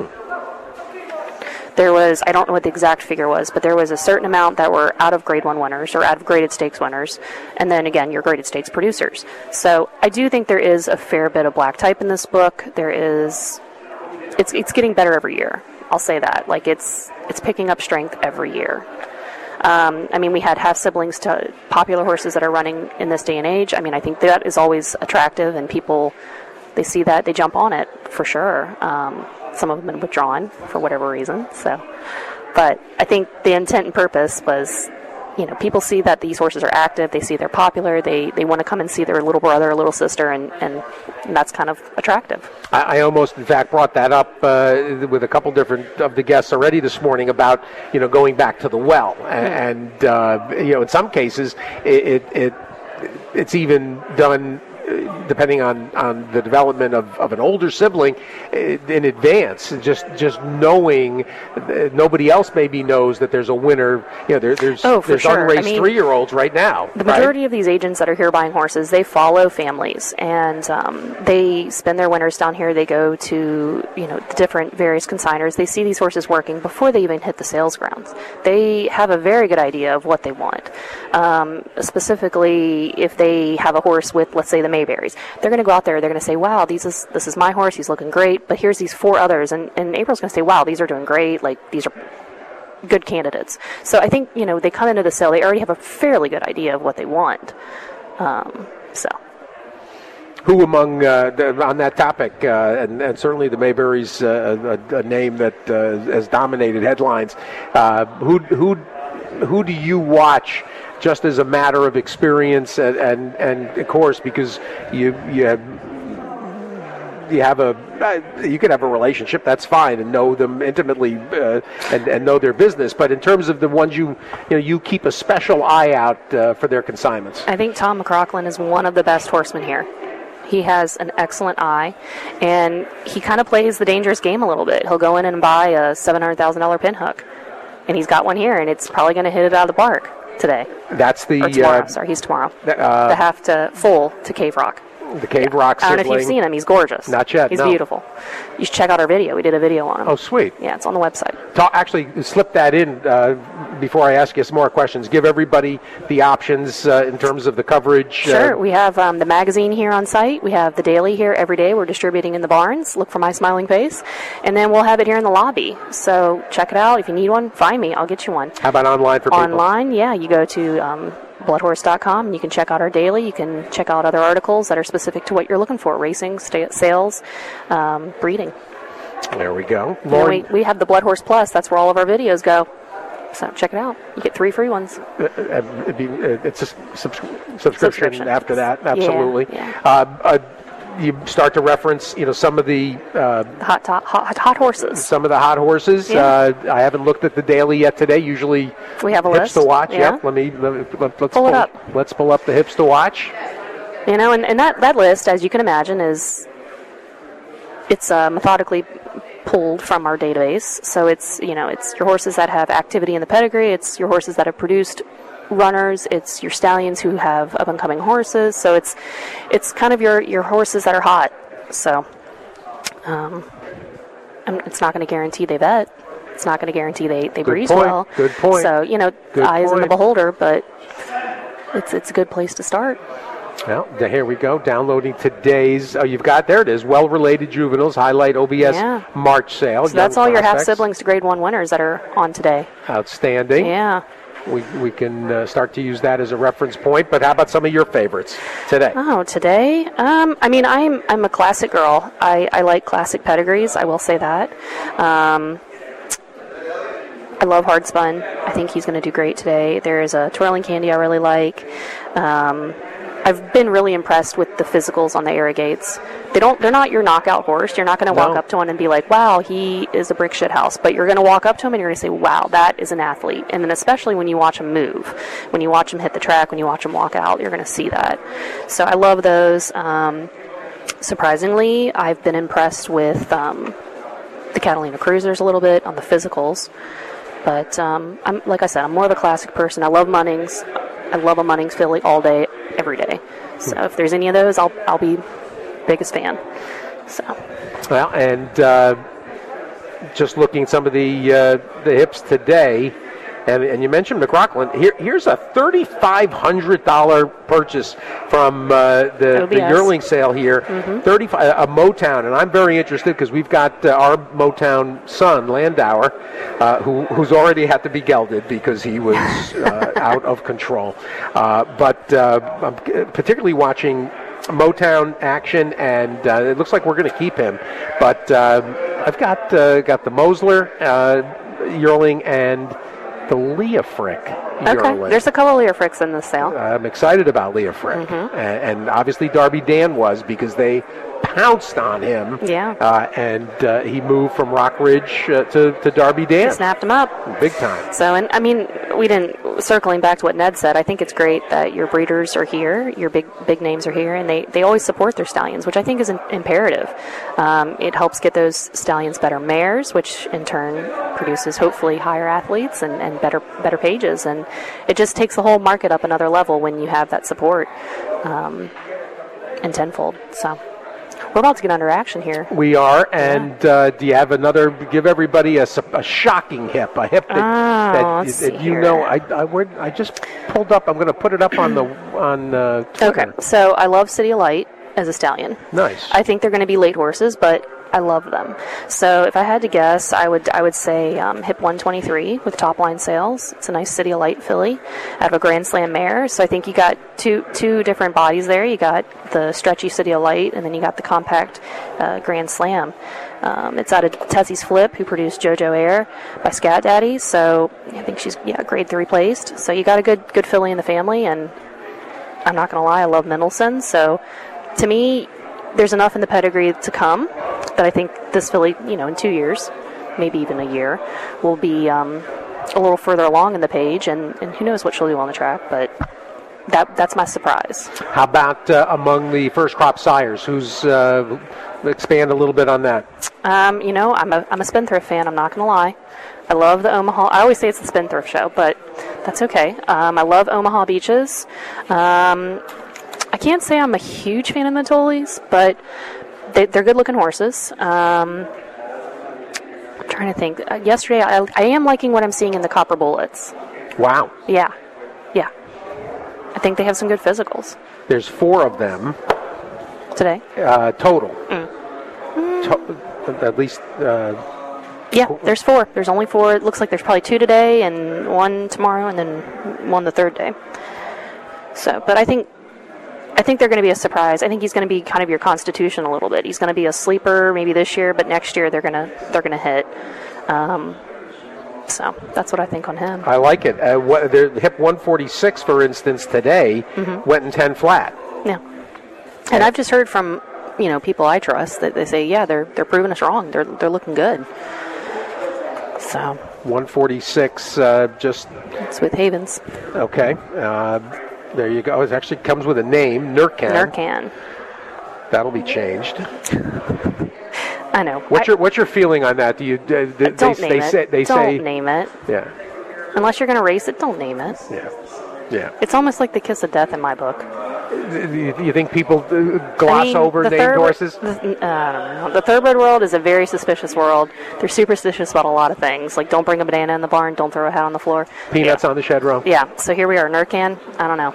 There was, I don't know what the exact figure was, but there was a certain amount that were out of Grade 1 winners or out of graded stakes winners, and then again, your graded stakes producers. So I do think there is a fair bit of black type in this book. There is, it's getting better every year. I'll say that. Like, it's picking up strength every year. I mean, we had half-siblings to popular horses that are running in this day and age. I mean, I think that is always attractive, and people, they see that, they jump on it, for sure. Some of them have been withdrawn for whatever reason. So, but I think the intent and purpose was, you know, people see that these horses are active, they see they're popular, they want to come and see their little brother or little sister, and that's kind of attractive. I almost, in fact, brought that up with a couple different of the guests already this morning about, you know, going back to the well. And you know, in some cases, it's even done depending on the development of an older sibling in advance, just knowing nobody else maybe knows that there's a winner. You know, there's sure. unraced 3-year-olds right now. The majority of these agents that are here buying horses, they follow families, and they spend their winters down here. They go to, you know, the different various consigners. They see these horses working before they even hit the sales grounds. They have a very good idea of what they want. Specifically, if they have a horse with, let's say, the Mayberries, they're going to go out there, they're going to say, wow, this is my horse, he's looking great, but here's these 4 others, and April's going to say, wow, these are doing great, like, these are good candidates. So I think, you know, they come into the sale, they already have a fairly good idea of what they want. So. Who among, on that topic, and certainly the Mayberries, a name that has dominated headlines, who do you watch just as a matter of experience and of course, because you have you could have a relationship, that's fine, and know them intimately and know their business, but in terms of the ones you keep a special eye out for their consignments. I think Tom McLaughlin is one of the best horsemen here. He has an excellent eye, and he kind of plays the dangerous game a little bit. He'll go in and buy a $700,000 pinhook, and he's got one here, and it's probably going to hit it out of the park today. That's the... Or tomorrow, sorry, he's tomorrow. The half to full to Cave Rock. The Cave Rock sibling. I don't know if you've seen him. He's gorgeous. Not yet, He's beautiful. You should check out our video. We did a video on him. Oh, sweet. Yeah, it's on the website. Actually, slip that in before I ask you some more questions. Give everybody the options in terms of the coverage. Sure. We have the magazine here on site. We have the daily here every day. We're distributing in the barns. Look for My Smiling Face. And then we'll have it here in the lobby. So check it out. If you need one, find me. I'll get you one. How about online for people? Online, yeah. You go to... bloodhorse.com, and you can check out our daily. You can check out other articles that are specific to what you're looking for: racing, sales, breeding. There we go. We have the Blood Horse Plus. That's where all of our videos go. So check it out. You get 3 free ones. It's a subscription after that. Absolutely. Yeah. You start to reference, some of the hot horses. Some of the hot horses. Yeah. I haven't looked at the daily yet today. Usually, we have a hips list to watch. Yeah. Let's pull it up. Let's pull up the hips to watch. And that list, as you can imagine, it's methodically pulled from our database. So it's your horses that have activity in the pedigree. It's your horses that have produced runners, it's your stallions who have up and coming horses, so it's kind of your horses that are hot. So it's not going to guarantee they vet. It's not going to guarantee they breeze well. Good point. So the eye is in the beholder, but it's a good place to start. Well, here we go. Downloading today's. Oh, you've got there. It is well-related juveniles highlight OBS March sale. So that's all your half siblings to Grade 1 winners that are on today. Outstanding. Yeah. We can start to use that as a reference point, but how about some of your favorites today? Oh, today? I'm a classic girl. I like classic pedigrees, I will say that. I love Hard Spun. I think he's going to do great today. There is a Twirling Candy I really like. I've been really impressed with the physicals on the Arrogates. They're not your knockout horse. You're not going to walk up to one and be like, wow, he is a brick shit house. But you're going to walk up to him and you're going to say, wow, that is an athlete. And then especially when you watch him move, when you watch him hit the track, when you watch him walk out, you're going to see that. So I love those. Surprisingly, I've been impressed with the Catalina Cruisers a little bit on the physicals. But like I said, I'm more of a classic person. I love Munnings. I love a Munnings filly all day, every day. So if there's any of those, I'll be biggest fan. So. Well, and just looking at some of the hips today, and you mentioned McLaughlin. Here's a $3,500 purchase from the yearling sale here. Mm-hmm. A Motown, and I'm very interested because we've got our Motown son Landauer, who's already had to be gelded because he was out of control. But I'm particularly watching Motown action, and it looks like we're going to keep him. But I've got the Mosler yearling and the Leah Frick yearling. Okay, there's a couple of Leah Fricks in this sale. I'm excited about Leah Frick. Mm-hmm. And obviously Darby Dan was, because they pounced on him. Yeah. And he moved from Rock Ridge to Darby Dan. Snapped him up. Big time. So, and I mean, circling back to what Ned said, I think it's great that your breeders are here, your big names are here, and they always support their stallions, which I think is imperative. It helps get those stallions better mares, which in turn produces hopefully higher athletes and better pages, and it just takes the whole market up another level when you have that support in tenfold. So we're about to get under action here. We are, and do you have another? Give everybody a shocking hip, a hip that you know. I just pulled up. I'm going to put it up on Twitter. Okay, so I love City of Light as a stallion. Nice. I think they're going to be late horses, but I love them. So if I had to guess, I would say hip 123 with top line sales. It's a nice City of Light filly out of a Grand Slam mare. So I think you got two different bodies there. You got the stretchy City of Light, and then you got the compact Grand Slam. It's out of Tessie's Flip, who produced JoJo Air by Scat Daddy. So I think she's grade 3 placed. So you got a good filly in the family, and I'm not going to lie, I love Mendelssohn. So to me, there's enough in the pedigree to come that I think this filly, in 2 years, maybe even a year, will be a little further along in the page, and who knows what she'll do on the track, but that's my surprise. How about among the first crop sires? Who's expand a little bit on that? I'm a Spendthrift fan, I'm not going to lie. I love the Omaha. I always say it's the Spendthrift show, but that's okay. I love Omaha Beaches. I can't say I'm a huge fan of the Tollys, but they're good-looking horses. I'm trying to think. Yesterday, I am liking what I'm seeing in the Copper Bullets. Wow. Yeah. I think they have some good physicals. There's 4 of them. Today? Total. At least... yeah, there's 4. There's only 4. It looks like there's probably 2 today and 1 tomorrow and then 1 the third day. So, but I think they're going to be a surprise. I think he's going to be kind of your Constitution a little bit. He's going to be a sleeper maybe this year, but next year they're going to hit. So that's what I think on him. I like it. Hip 146, for instance, today went in 10 flat. Yeah, and I've just heard from people I trust that they say they're proving us wrong. They're looking good. So 146 just. It's with Havens. Okay. There you go. It actually comes with a name, Nurcan. That'll be changed. I know. What's your feeling on that? Do you? Don't name it. Don't name it. Yeah. Unless you're going to race it, don't name it. Yeah. It's almost like the kiss of death in my book. You think people gloss over named horses? I don't know. The thoroughbred world is a very suspicious world. They're superstitious about a lot of things. Like, don't bring a banana in the barn, don't throw a hat on the floor. Peanuts on the shed row. Yeah, so here we are. Nurcan, I don't know.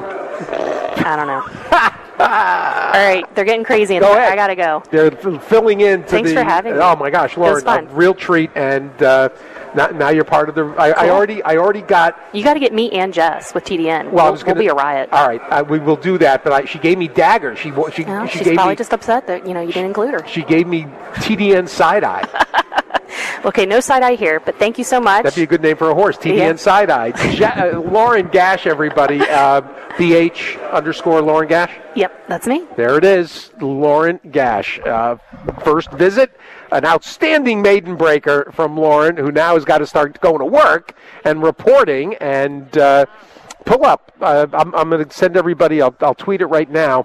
All right, they're getting crazy in there. I got to go. They're filling in. Thanks for having me. Oh, my gosh, Lauren, a real treat. And now you're part of the... I already got... You got to get me and Jess with TDN. Well, we'll be a riot. All right, we will do that, but she gave me dagger. She's probably just upset that you didn't include her. She gave me TDN side-eye. Okay, no side-eye here, but thank you so much. That'd be a good name for a horse, TDN side-eye. Lauren Gash, everybody. BH_ Lauren Gash. Yep, that's me. There it is, Lauren Gash. First visit, an outstanding maiden breaker from Lauren, who now has got to start going to work and reporting and pull up. I'm going to send everybody, I'll tweet it right now,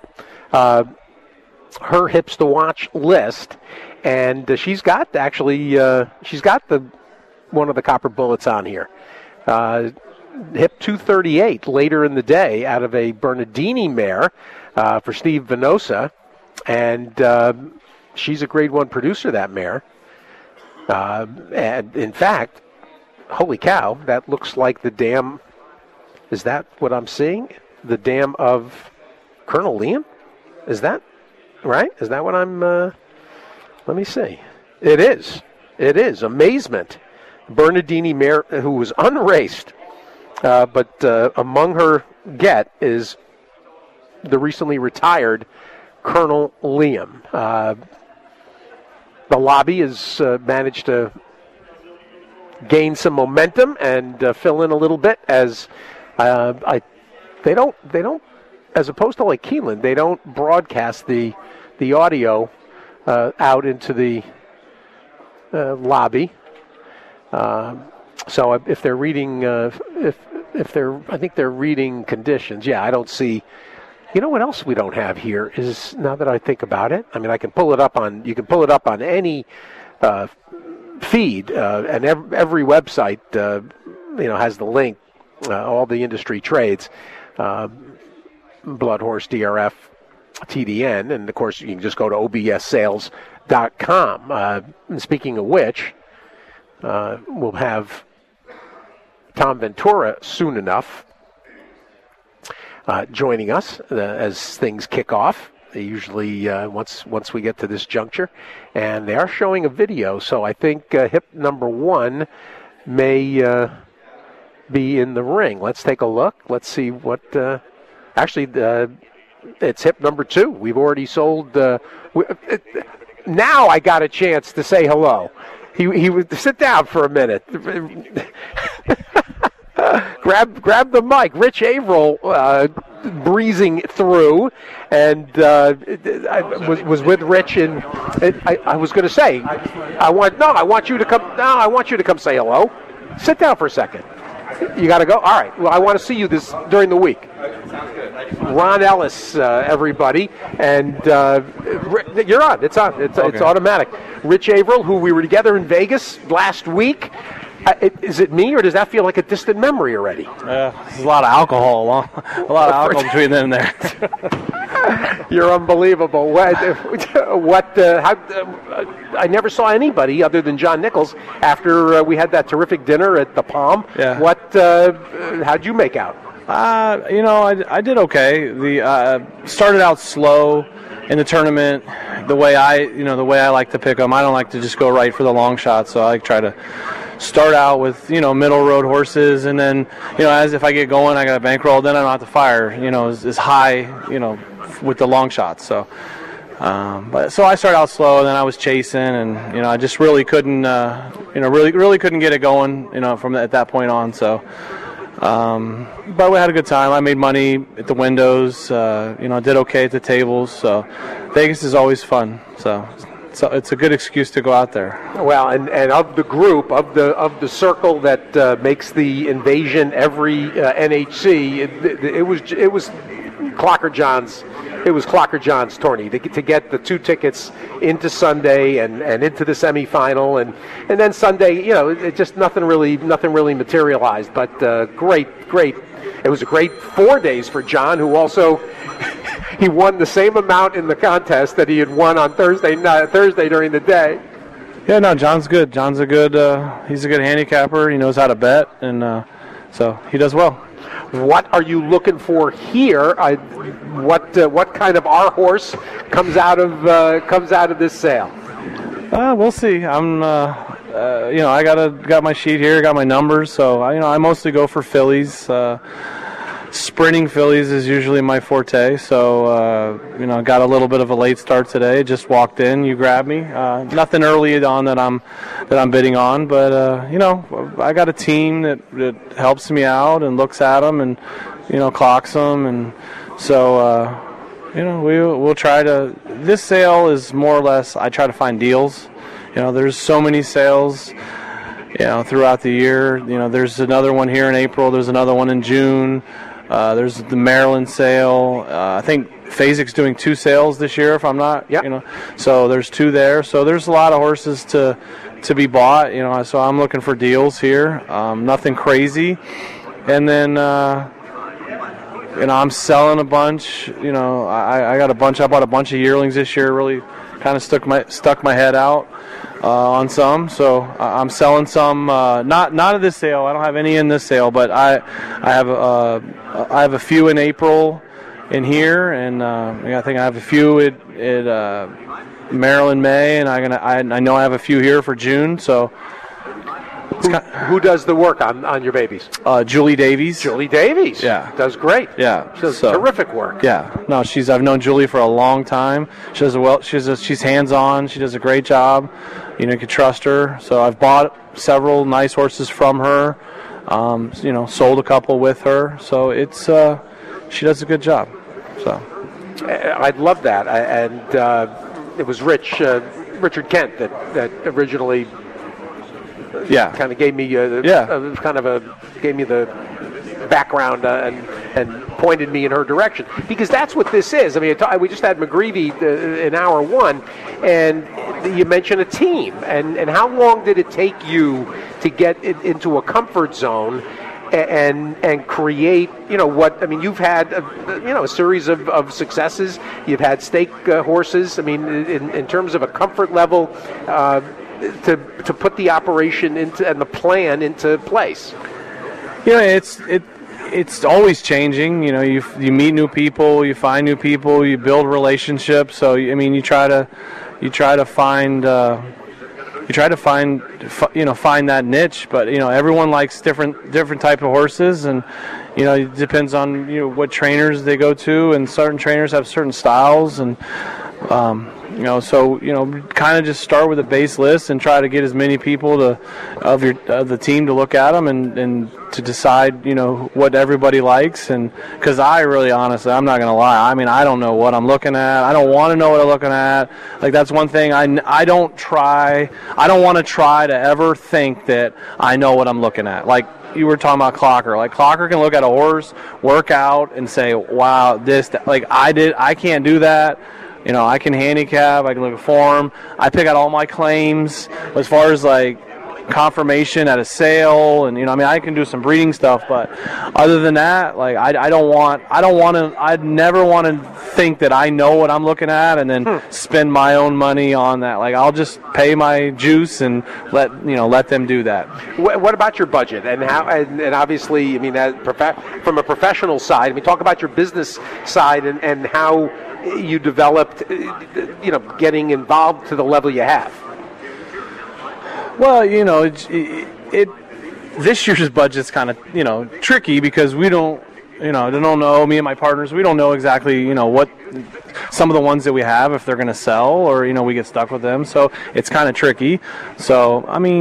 her hips to watch list. And she's got one of the Copper Bullets on here. hip 238 later in the day out of a Bernardini mare for Steve Venosa, and she's a Grade 1 producer, that mare. And in fact, holy cow, that looks like the dam. Is that what I'm seeing? The dam of Colonel Liam? Is that right? Is that what I'm... let me see. It is. It is. Amazement. Bernardini mare, who was unraced, but among her get is the recently retired Colonel Liam. The lobby has managed to gain some momentum and fill in a little bit as they don't as opposed to like Keeneland, they don't broadcast the audio out into the lobby. So if they're reading, if they're, I think they're reading conditions. Yeah, I don't see. You know what else we don't have here is, now that I think about it, I mean, I can pull it up on. You can pull it up on any feed, and every website, has the link. All the industry trades, Blood Horse, DRF, TDN, and of course you can just go to obssales.com. And speaking of which, we'll have Tom Ventura soon enough joining us as things kick off. They usually once we get to this juncture, and they are showing a video. So I think hip number 1 may be in the ring. Let's take a look. Let's see what. Actually, it's hip number 2. We've already sold. Now I got a chance to say hello. He would sit down for a minute. Grab the mic. Rich Averill breezing through, and I was with Rich, and I was going to say, I want you to come say hello. Sit down for a second. You got to go? All right. Well, I want to see you during the week. Ron Ellis, everybody, and you're on. It's on. It's automatic. Rich Averill, who we were together in Vegas last week. Is it me, or does that feel like a distant memory already? There's a lot of alcohol between them there. You're unbelievable. I never saw anybody other than John Nichols after we had that terrific dinner at the Palm. Yeah. How'd you make out? I did okay. Started out slow in the tournament. The way I like to pick them, I don't like to just go right for the long shot. So I try to start out with middle road horses, and then as if I get going, I got a bankroll. Then I don't have to fire as high with the long shots. So, so I started out slow, and then I was chasing, and I just really couldn't really couldn't get it going from at that point on. So. But we had a good time. I made money at the windows. Did okay at the tables. So Vegas is always fun. So it's a good excuse to go out there. Well, and of the group, of the circle that makes the invasion every NHC, it was Clocker John's. It was Clocker John's tourney to get the 2 tickets into Sunday and into the semifinal, and then Sunday, it just nothing really materialized. But great. It was a great 4 days for John, who also he won the same amount in the contest that he had won on Thursday during the day. Yeah, no, John's good. John's he's a good handicapper. He knows how to bet, and so he does well. What are you looking for here? What kind of our horse comes out of this sale? We'll see. I'm I got my sheet here, got my numbers. So I mostly go for fillies. Sprinting fillies is usually my forte. So got a little bit of a late start today. Just walked in. You grabbed me. Nothing early on that I'm bidding on, but I got a team that helps me out and looks at them and clocks them, and so we'll try to. This sale is more or less. I try to find deals. There's so many sales. Throughout the year. There's another one here in April. There's another one in June. There's the Maryland sale. I think Phasic's doing 2 sales this year, if I'm not. Yep. So there's 2 there. So there's a lot of horses to be bought. So I'm looking for deals here. Nothing crazy. And then, I'm selling a bunch. I got a bunch. I bought a bunch of yearlings this year. Really kind of stuck my head out on some. So I'm selling some. Not at this sale. I don't have any in this sale, but I have a few in April in here, and I think I have a few at Maryland, May, and I know I have a few here for June. So. Who does the work on your babies? Julie Davies. Julie Davies. Yeah. Does great. Yeah. She does terrific work. Yeah. No, I've known Julie for a long time. She does she's hands-on. She does a great job. You can trust her. So I've bought several nice horses from her. Sold a couple with her. So it's she does a good job. So I'd love that. And it was Richard Kent that originally. Yeah, kind of gave me gave me the background and pointed me in her direction, because that's what this is. I mean, we just had McGreevy in hour one, and you mentioned a team. And how long did it take you to get into a comfort zone and create? You've had a series of successes. You've had stake horses. I mean, in terms of a comfort level. To put the operation into and the plan into place. It's always changing. You meet new people, you find new people, you build relationships. So you try to find find that niche. But everyone likes different type of horses, and it depends on what trainers they go to, and certain trainers have certain styles, and kind of just start with a base list and try to get as many people of the team to look at them and to decide, what everybody likes. And because honestly, I'm not going to lie. I mean, I don't know what I'm looking at. I don't want to know what I'm looking at. Like, that's one thing I don't want to try to ever think that I know what I'm looking at. Like, you were talking about Clocker. Like, Clocker can look at a horse, work out, and say, wow, I can't do that. I can handicap, I can look at form. I pick out all my claims as far as confirmation at a sale, and I can do some breeding stuff, but other than that, I'd never want to think that I know what I'm looking at and then spend my own money on that. I'll just pay my juice and let them do that. What about your budget and how? And obviously, from a professional side, talk about your business side and how you developed, getting involved to the level you have. Well, this year's budget's kind of, tricky because we don't, they don't know, me and my partners, we don't know exactly, what some of the ones that we have, if they're going to sell or, we get stuck with them. So it's kind of tricky. So,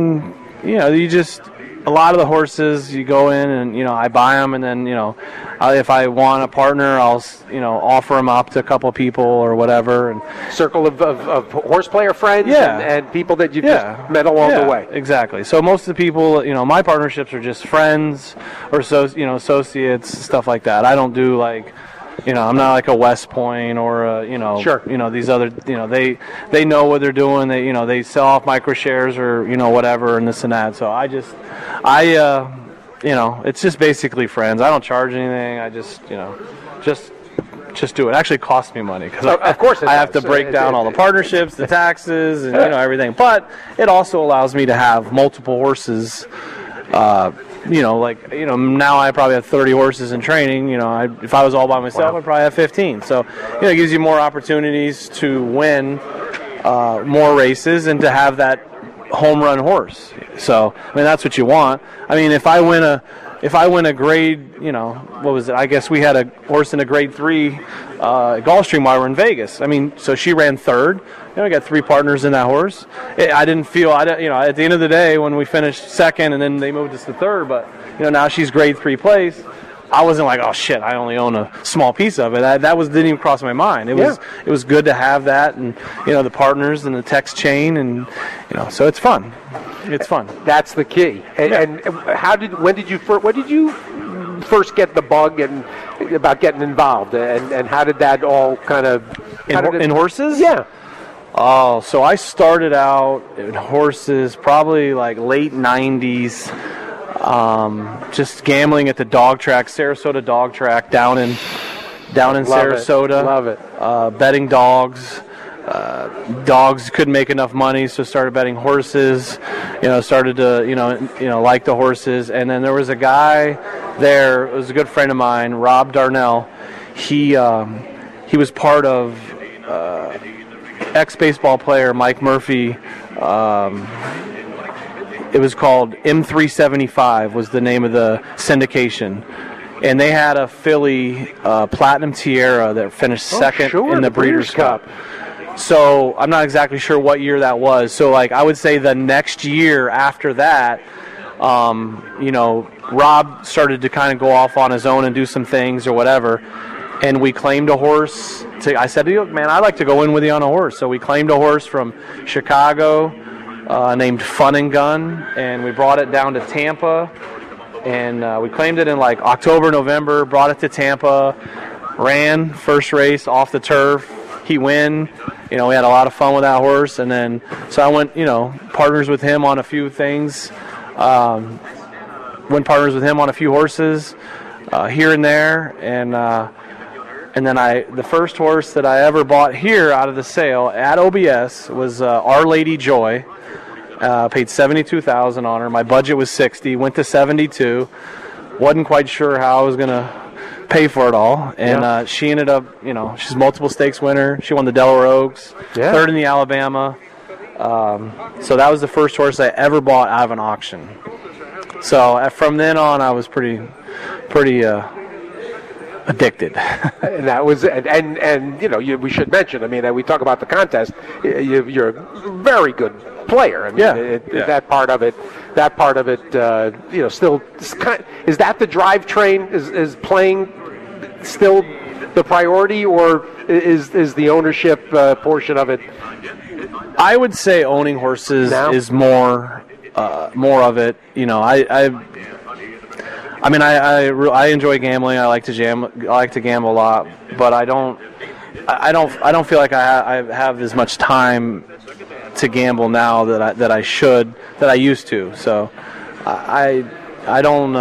a lot of the horses, you go in and, I buy them, and then, if I want a partner, I'll, offer them up to a couple of people or whatever. And circle of horse player friends and people that you've just met along the way. Exactly. So most of the people, my partnerships are just friends or, associates, stuff like that. I don't do I'm not like a West Point or these other, they know what they're doing. They sell off microshares or, whatever and this and that. So it's just basically friends. I don't charge anything. I just do it. It actually costs me money because of course I have to break down all the partnerships, the taxes, and everything. But it also allows me to have multiple horses. Now I probably have 30 horses in training. If I was all by myself, I'd probably have 15. So, it gives you more opportunities to win more races and to have that home run horse. So, that's what you want. If I win a grade, what was it? I guess we had a horse in a grade 3 Gulfstream while we were in Vegas. So she ran third. I got 3 partners in that horse. I didn't feel, at the end of the day when we finished second and then they moved us to third, but, now she's grade 3 place. I wasn't like, oh shit, I only own a small piece of it. That didn't even cross my mind. It was good to have that, and the partners and the text chain, and so it's fun. It's fun. That's the key. And when did you first get the bug and about getting involved, and how did that all kind of in horses? Yeah. Oh, so I started out in horses probably late 90s. just gambling at the dog track, Sarasota dog track down in Sarasota. Love it. Betting dogs. Dogs couldn't make enough money, so started betting horses. Started to like the horses. And then there was a guy there. It was a good friend of mine, Rob Darnell. He was part of ex-baseball player Mike Murphy. It was called M375 was the name of the syndication. And they had a filly, Platinum Tiara, that finished second in the Breeders' Cup. So I'm not exactly sure what year that was. So, I would say the next year after that, Rob started to kind of go off on his own and do some things or whatever. And we claimed a horse. I said to you, man, I'd like to go in with you on a horse. So we claimed a horse from Chicago named Fun and Gun, and we brought it down to Tampa. And we claimed it in October, November, brought it to Tampa, ran first race off the turf. He win. We had a lot of fun with that horse. And then, so I went, partners with him on a few things. Went partners with him on a few horses here and there. And then the first horse that I ever bought here out of the sale at OBS was Our Lady Joy. Paid $72,000 on her. My budget was $60,000. Went to $72,000. Wasn't quite sure how I was gonna pay for it all, and she ended up. She's a multiple stakes winner. She won the Delaware Oaks, third in the Alabama. So that was the first horse I ever bought out of an auction. So from then on, I was pretty addicted. And that was, we should mention. I mean, we talk about the contest. You're a very good player. I mean, that part of it. Still, is that the drivetrain? Is playing still the priority, or is the ownership portion of it? I would say owning horses is more of it. I enjoy gambling. I like to gamble a lot, but I don't feel like I have as much time to gamble now that I used to. So I don't.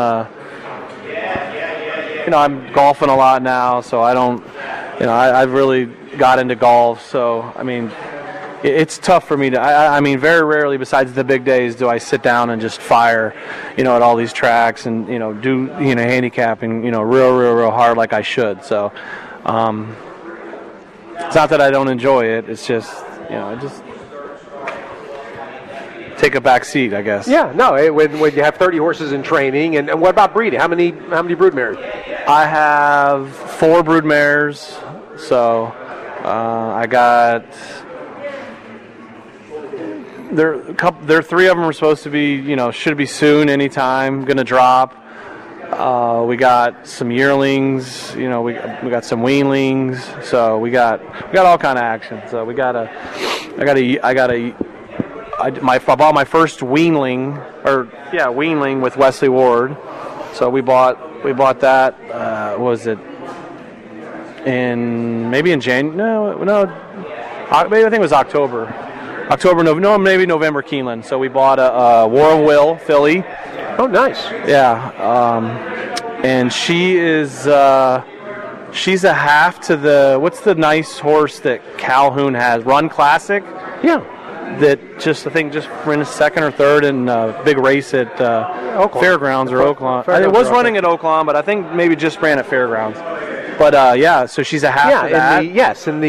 I'm golfing a lot now, so I don't. I've really got into golf. So I mean, it's tough for me to. I mean, very rarely, besides the big days, do I sit down and just fire, at all these tracks and do handicapping, real hard like I should. So, it's not that I don't enjoy it. It's just, just take a back seat, I guess. Yeah, no. When you have 30 horses in training, and what about breeding? How many broodmares? I have 4 broodmares. So, I got. There 3 of them are supposed to be, should be soon, anytime, going to drop. We got some yearlings, we got some weanlings, so we got all kind of action. So I bought my first weanling with Wesley Ward. So we bought that. Was it maybe in January? No, maybe I think it was October. Maybe November Keeneland. So we bought a War of Will filly. Oh, nice. Yeah, and she is she's a half to the what's the nice horse that Calhoun has? Run Classic. Yeah. That just ran second or third in a big race at Fairgrounds or Oaklawn. It was running at Oaklawn, but I think maybe just ran at Fairgrounds. But so she's a half of that. In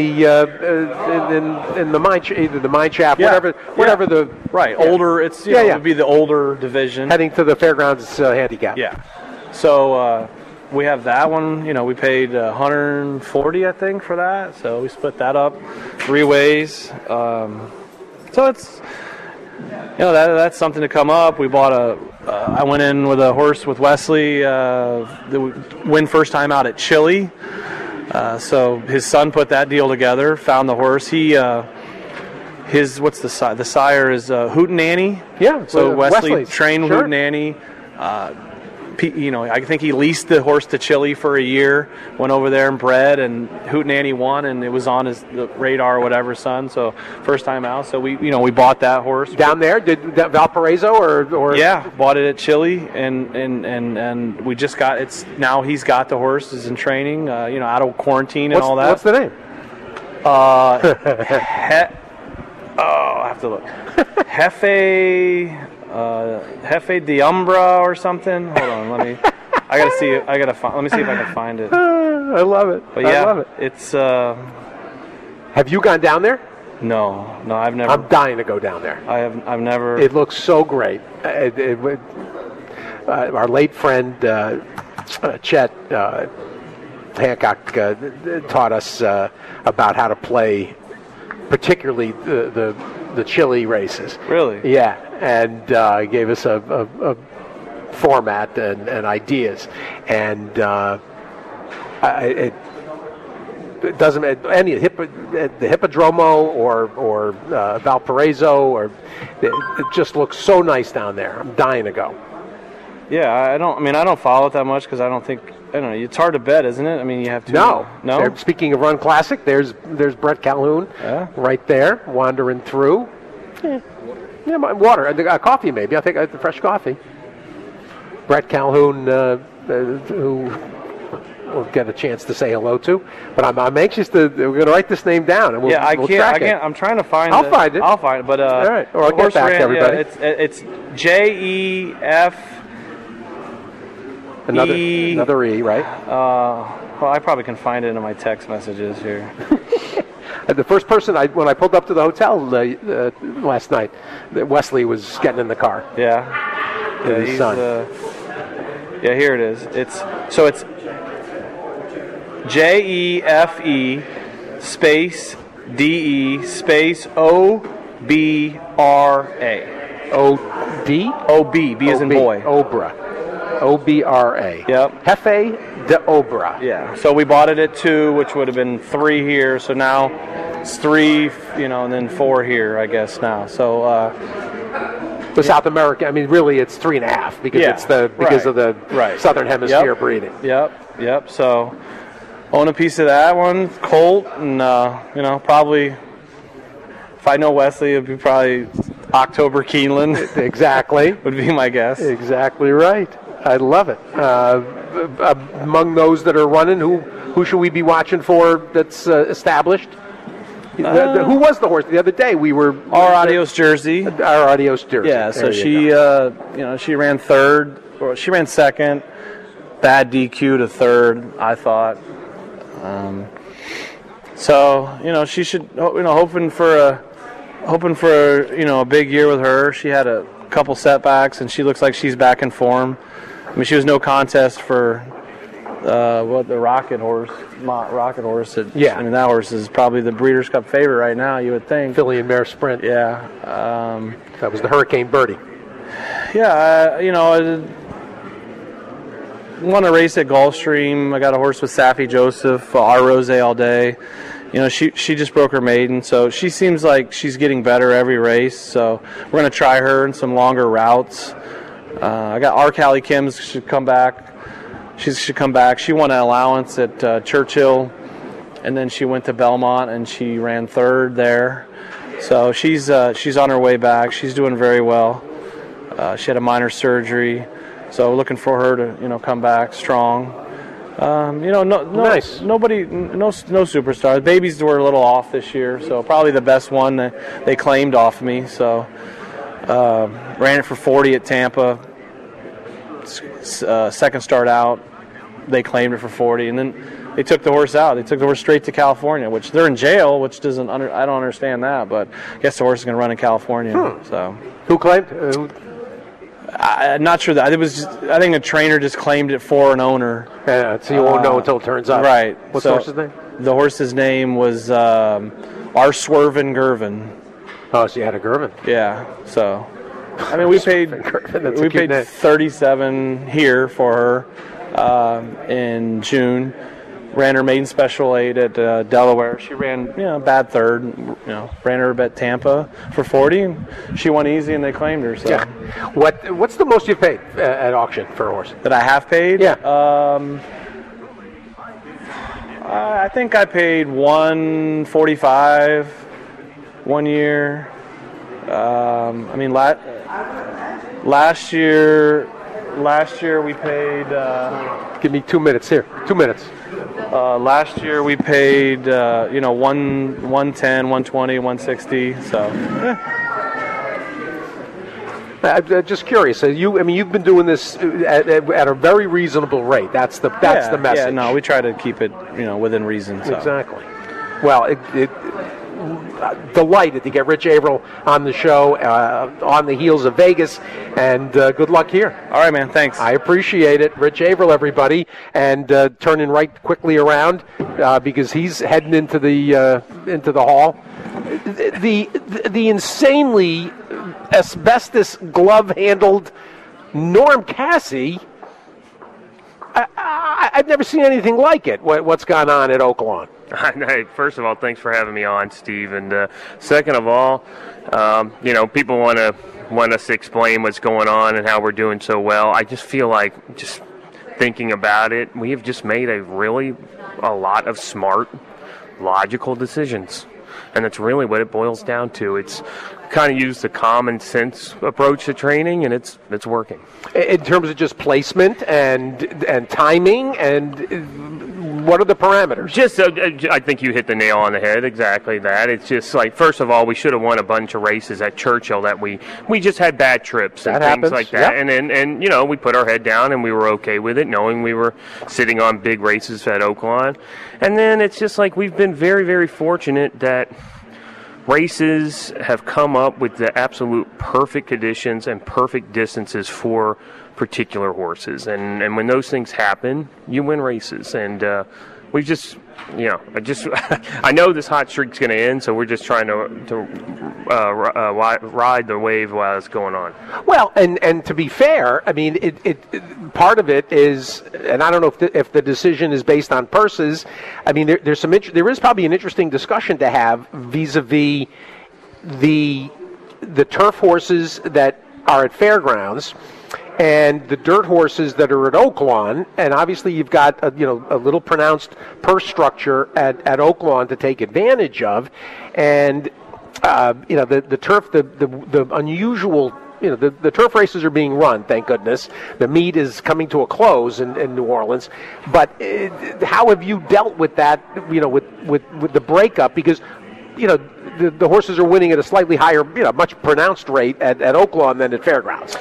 the mine shaft, whatever the older. It's it would be the older division heading to the Fairgrounds handicap. Yeah. So we have that one. We paid $140, I think, for that. So we split that up 3 ways. So it's that's something to come up. We bought I went in with a horse with Wesley, the win first time out at Chile. So his son put that deal together, found the horse. What's the sire is Hootenanny. Yeah. So Wesley trained Hootenanny. I think he leased the horse to Chile for a year, went over there and bred, and Hootenanny won, and it was on his radar or whatever, son. So first time out. So we bought that horse down there. Did that Valparaiso or yeah, bought it at Chile, and we just got it's now he's got the horse, is in training, out of quarantine and all that. What's the name? I have to look. Jefe de Umbra or something. Hold on, let me see if I can find it. I love it. But yeah, I love it. It's Have you gone down there? No, I've never. I'm dying to go down there. I've never. It looks so great. Our late friend Chet Hancock taught us about how to play, particularly the Chile races. Really? Yeah, and gave us a format and ideas, and it doesn't any the Hippodromo or Valparaiso or it just looks so nice down there. I'm dying to go. Yeah, I don't follow it that much because I don't know. It's hard to bet, isn't it? I mean, you have to. No. Speaking of Run Classic, there's Brett Calhoun right there wandering through. Yeah, water, coffee maybe. I think fresh coffee. Brett Calhoun, who we'll get a chance to say hello to, but I'm anxious to. We're going to write this name down, and we'll track it. I'm trying to find. I'll find it. But all right, or I'll get back to everybody. It's JEF. Another E, right? Well, I probably can find it in my text messages here. The first person when I pulled up to the hotel last night, Wesley was getting in the car. Yeah, with his son. Here it is. It's JEFE space DE space OBRA. OD? OB. B as in boy. Obra. OBRA. Yep. Jefe de Obra. Yeah. So we bought it at 2, which would have been 3 here. So now it's 3, and then 4 here, I guess now. So. For South America, I mean, really, it's 3.5 because of the Southern Hemisphere breeding. Yep. So own a piece of that one, colt, and probably if I know Wesley, it'd be probably October Keeneland. Exactly. Would be my guess. Exactly right. I love it. Among those that are running, who should we be watching for that's established? Who was the horse the other day? We were Our Adios Jersey. Our Adios Jersey. Yeah. So she, she ran third, or she ran second. Bad DQ to third, I thought. She should. Hoping for a big year with her. She had a couple setbacks, and she looks like she's back in form. I mean, she was no contest for the Rocket Horse. Yeah. I mean, that horse is probably the Breeders' Cup favorite right now, you would think. Filly and Mare Sprint. Yeah. That was the Hurricane Birdie. Yeah, I won a race at Gulfstream. I got a horse with Safi Joseph, our Rose all day. She just broke her maiden, so she seems like she's getting better every race. So we're going to try her in some longer routes. I got our Callie Kims should come back. She should come back. She won an allowance at Churchill, and then she went to Belmont and she ran third there. So she's on her way back. She's doing very well. She had a minor surgery, so looking for her to come back strong. Nice. No superstars. Babies were a little off this year, so probably the best one that they claimed off me. So ran it for 40 at Tampa. Second start out, they claimed it for 40, and then they took the horse out. They took the horse straight to California, which they're in jail, which I don't understand that, but I guess the horse is going to run in California. So who claimed? I'm not sure that it was. I think a trainer just claimed it for an owner. Yeah, so you won't know until it turns up. Right. What's the horse's name? The horse's name was R. Swervin Gervin. Oh, so you had a Gervin. Yeah. So, I mean, we paid $37 here for her in June. Ran her maiden special 8 at Delaware. She ran, bad third. Ran her at Tampa for 40, and she won easy, and they claimed her. So. Yeah. What's the most you've paid at auction for a horse? That I have paid? Yeah. I think I paid $145 1 year. Last year we paid. Give me 2 minutes here. 2 minutes. Last year we paid, 110, 120, 160. So. I'm just curious. You've been doing this at a very reasonable rate. That's the message. Yeah, no, we try to keep it, within reason. So. Exactly. Well, delighted to get Rich Averill on the show on the heels of Vegas, and good luck here. All right, man. Thanks. I appreciate it. Rich Averill, everybody, and turning right quickly around because he's heading into the hall. The insanely asbestos glove-handled Norm Cassie. I've never seen anything like it. What's gone on at Oaklawn? Hey, first of all, thanks for having me on, Steve. And second of all, people want us to explain what's going on and how we're doing so well. I just feel like, just thinking about it, we have just made a lot of smart, logical decisions. And that's really what it boils down to. It's kind of used the common sense approach to training, and it's working. In terms of just placement and timing, and what are the parameters? Just, I think you hit the nail on the head. Exactly that. It's just like, first of all, we should have won a bunch of races at Churchill that we just had bad trips and things like that. Yep. And we put our head down and we were okay with it, knowing we were sitting on big races at Oaklawn. And then it's just like we've been very, very fortunate that races have come up with the absolute perfect conditions and perfect distances for particular horses. And when those things happen, you win races. And we've just, I know this hot streak's going to end, so we're just trying to ride the wave while it's going on. Well, and to be fair, I mean, it part of it is, and I don't know if the decision is based on purses. I mean, there is probably an interesting discussion to have vis-a-vis the turf horses that are at fairgrounds and the dirt horses that are at Oaklawn. And obviously you've got a little pronounced purse structure at Oaklawn to take advantage of, and the turf, the unusual, the turf races are being run, thank goodness. The meet is coming to a close in New Orleans. But how have you dealt with that, with the breakup? Because, the horses are winning at a slightly higher, much pronounced rate at Oaklawn than at fairgrounds.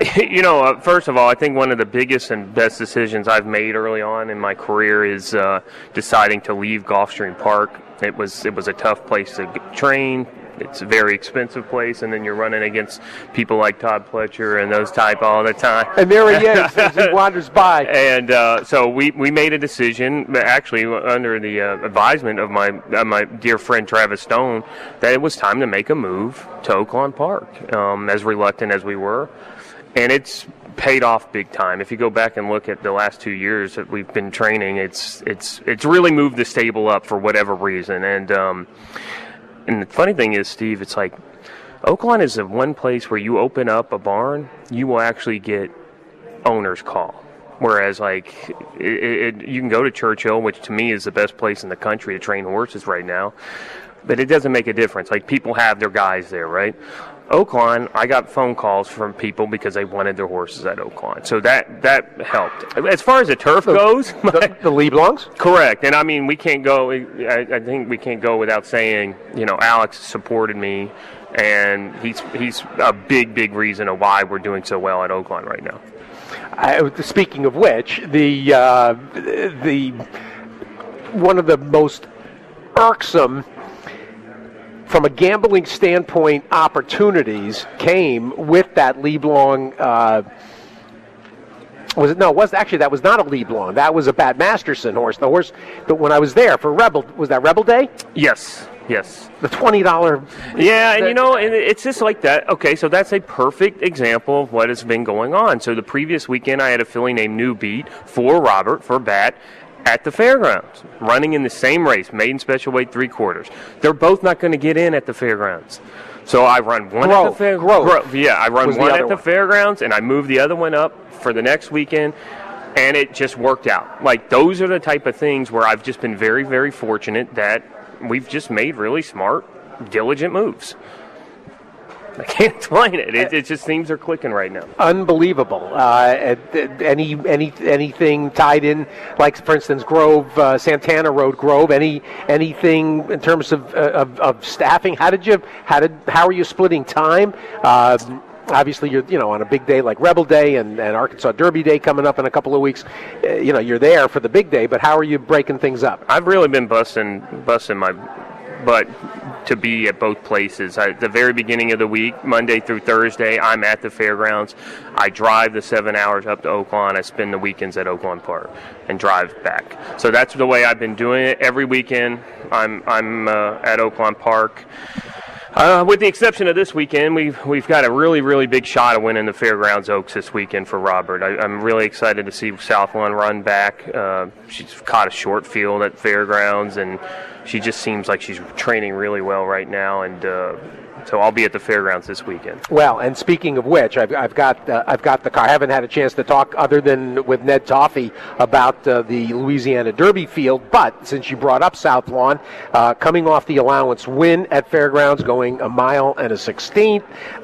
First of all, I think one of the biggest and best decisions I've made early on in my career is deciding to leave Gulfstream Park. It was a tough place to train. It's a very expensive place, and then you're running against people like Todd Pletcher and those type all the time. And there he is as he wanders by. And so we made a decision, actually under the advisement of my dear friend Travis Stone, that it was time to make a move to Oaklawn Park, as reluctant as we were. And it's paid off big time. If you go back and look at the last 2 years that we've been training, it's really moved the stable up for whatever reason. And the funny thing is, Steve, it's like Oaklawn is the one place where you open up a barn, you will actually get owner's call. Whereas, like, you can go to Churchill, which to me is the best place in the country to train horses right now, but it doesn't make a difference. Like, people have their guys there, right? Oaklawn, I got phone calls from people because they wanted their horses at Oaklawn. So that helped. As far as the turf goes... The Leblongs? Correct. And, I mean, we can't go... I think we can't go without saying, Alex supported me, and he's a big, big reason of why we're doing so well at Oaklawn right now. Speaking of which, the one of the most irksome, from a gambling standpoint, opportunities came with that Leblong. That was not a Leblong. That was a Bat Masterson horse. The horse, but when I was there for Rebel, was that Rebel Day? Yes. The $20. Yeah, and and it's just like that. Okay, so that's a perfect example of what has been going on. So the previous weekend, I had a filly named New Beat for Robert, for Bat, at the fairgrounds, running in the same race, maiden special weight 3/4. They're both not going to get in at the fairgrounds. So I run one at the fairgrounds. Yeah, I run one at the fairgrounds, and I move the other one up for the next weekend, and it just worked out. Like, those are the type of things where I've just been very, very fortunate that we've just made really smart, diligent moves. I can't explain it. It just seems they're clicking right now. Unbelievable. Anything tied in, like for instance, Grove, Santana Road, Grove. Anything in terms of staffing? How are you splitting time? Obviously, you're on a big day like Rebel Day and Arkansas Derby Day coming up in a couple of weeks. You're there for the big day, but how are you breaking things up? I've really been busting my butt to be at both places. At the very beginning of the week, Monday through Thursday, I'm at the fairgrounds. I drive the 7 hours up to Oaklawn. I spend the weekends at Oaklawn Park and drive back. So that's the way I've been doing it. Every weekend, I'm at Oaklawn Park. With the exception of this weekend, we've got a really, really big shot of winning the Fairgrounds Oaks this weekend for Robert. I'm really excited to see Southland run back. She's caught a short field at Fairgrounds, and she just seems like she's training really well right now. And so I'll be at the Fairgrounds this weekend. Well, and speaking of which, I've got the car. I haven't had a chance to talk other than with Ned Toffee about the Louisiana Derby field. But since you brought up South Lawn, coming off the allowance win at Fairgrounds, going 1 mile and a 16th,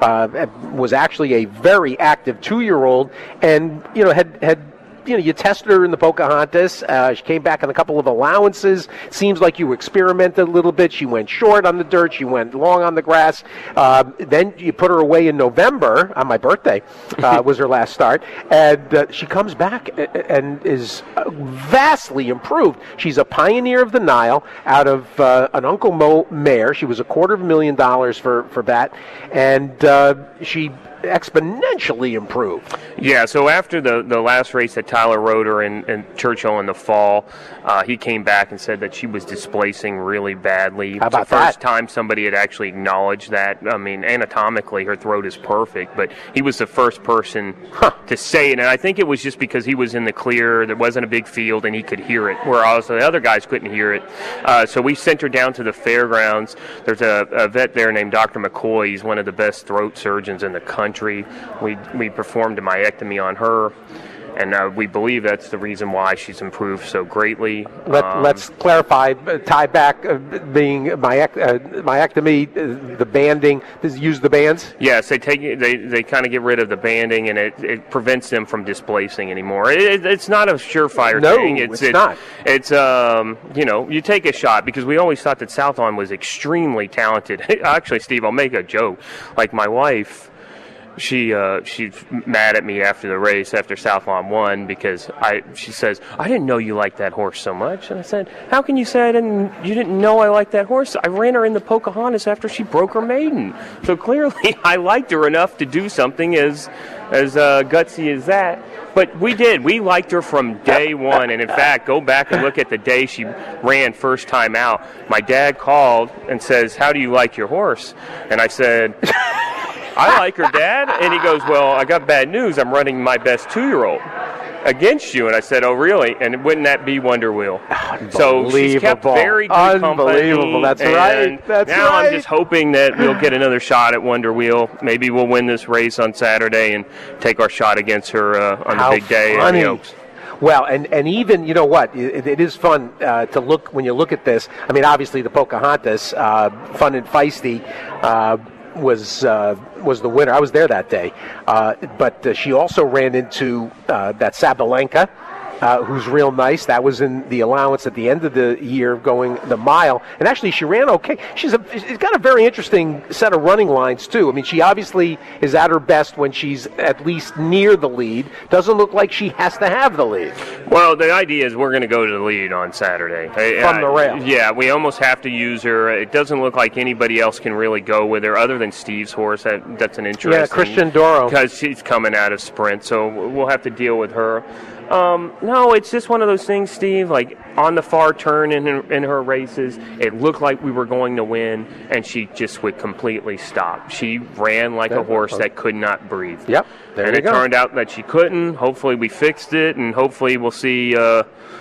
was actually a very active 2-year-old, and had. You tested her in the Pocahontas. She came back on a couple of allowances. Seems like you experimented a little bit. She went short on the dirt. She went long on the grass. Then you put her away in November, on my birthday, was her last start. And she comes back and is vastly improved. She's a pioneer of the Nile out of an Uncle Mo mare. She was $250,000 for that. And she exponentially improved. Yeah, so after the last race that Tyler rode her in Churchill in the fall, he came back and said that she was displacing really badly. How about it's the first time somebody had actually acknowledged that. I mean, anatomically, her throat is perfect, but he was the first person to say it, and I think it was just because he was in the clear, there wasn't a big field, and he could hear it, whereas the other guys couldn't hear it. So we sent her down to the fairgrounds. There's a vet there named Dr. McCoy. He's one of the best throat surgeons in the country. We performed a myectomy on her, and we believe that's the reason why she's improved so greatly. Let's clarify, tie back being myectomy, the banding, use the bands? Yes, they kind of get rid of the banding, and it prevents them from displacing anymore. It's not a surefire thing. It's not. It's, you take a shot, because we always thought that Southon was extremely talented. Actually, Steve, I'll make a joke. Like my wife, she's mad at me after the race, after South Lawn won, because she says, I didn't know you liked that horse so much. And I said, how can you say you didn't know I liked that horse? I ran her in the Pocahontas after she broke her maiden. So clearly I liked her enough to do something as gutsy as that. But we did. We liked her from day one. And in fact, go back and look at the day she ran first time out. My dad called and says, how do you like your horse? And I said, I like her, Dad. And he goes, well, I got bad news. I'm running my best 2-year-old against you. And I said, oh, really? And wouldn't that be Wonder Wheel? So she's kept very good Unbelievable. Company. That's right. I'm just hoping that we'll get another shot at Wonder Wheel. Maybe we'll win this race on Saturday and take our shot against her on the big day at the Oaks. Well, and even, you know what, it is fun to look, when you look at this. I mean, obviously the Pocahontas, fun and feisty, was the winner. I was there that day. But she also ran into that Sabalenka, who's real nice. That was in the allowance at the end of the year, going the mile. And actually, she ran okay. She's got a very interesting set of running lines, too. I mean, she obviously is at her best when she's at least near the lead. Doesn't look like she has to have the lead. Well, the idea is we're going to go to the lead on Saturday. From the rail. Yeah, we almost have to use her. It doesn't look like anybody else can really go with her other than Steve's horse. That's an interesting. Yeah, Christian Doro. Because she's coming out of sprint, so we'll have to deal with her. No, it's just one of those things, Steve, like on the far turn in her races, it looked like we were going to win, and she just would completely stop. She ran like a horse that could not breathe. Yep, there you go. And it turned out that she couldn't. Hopefully we fixed it, and hopefully we'll see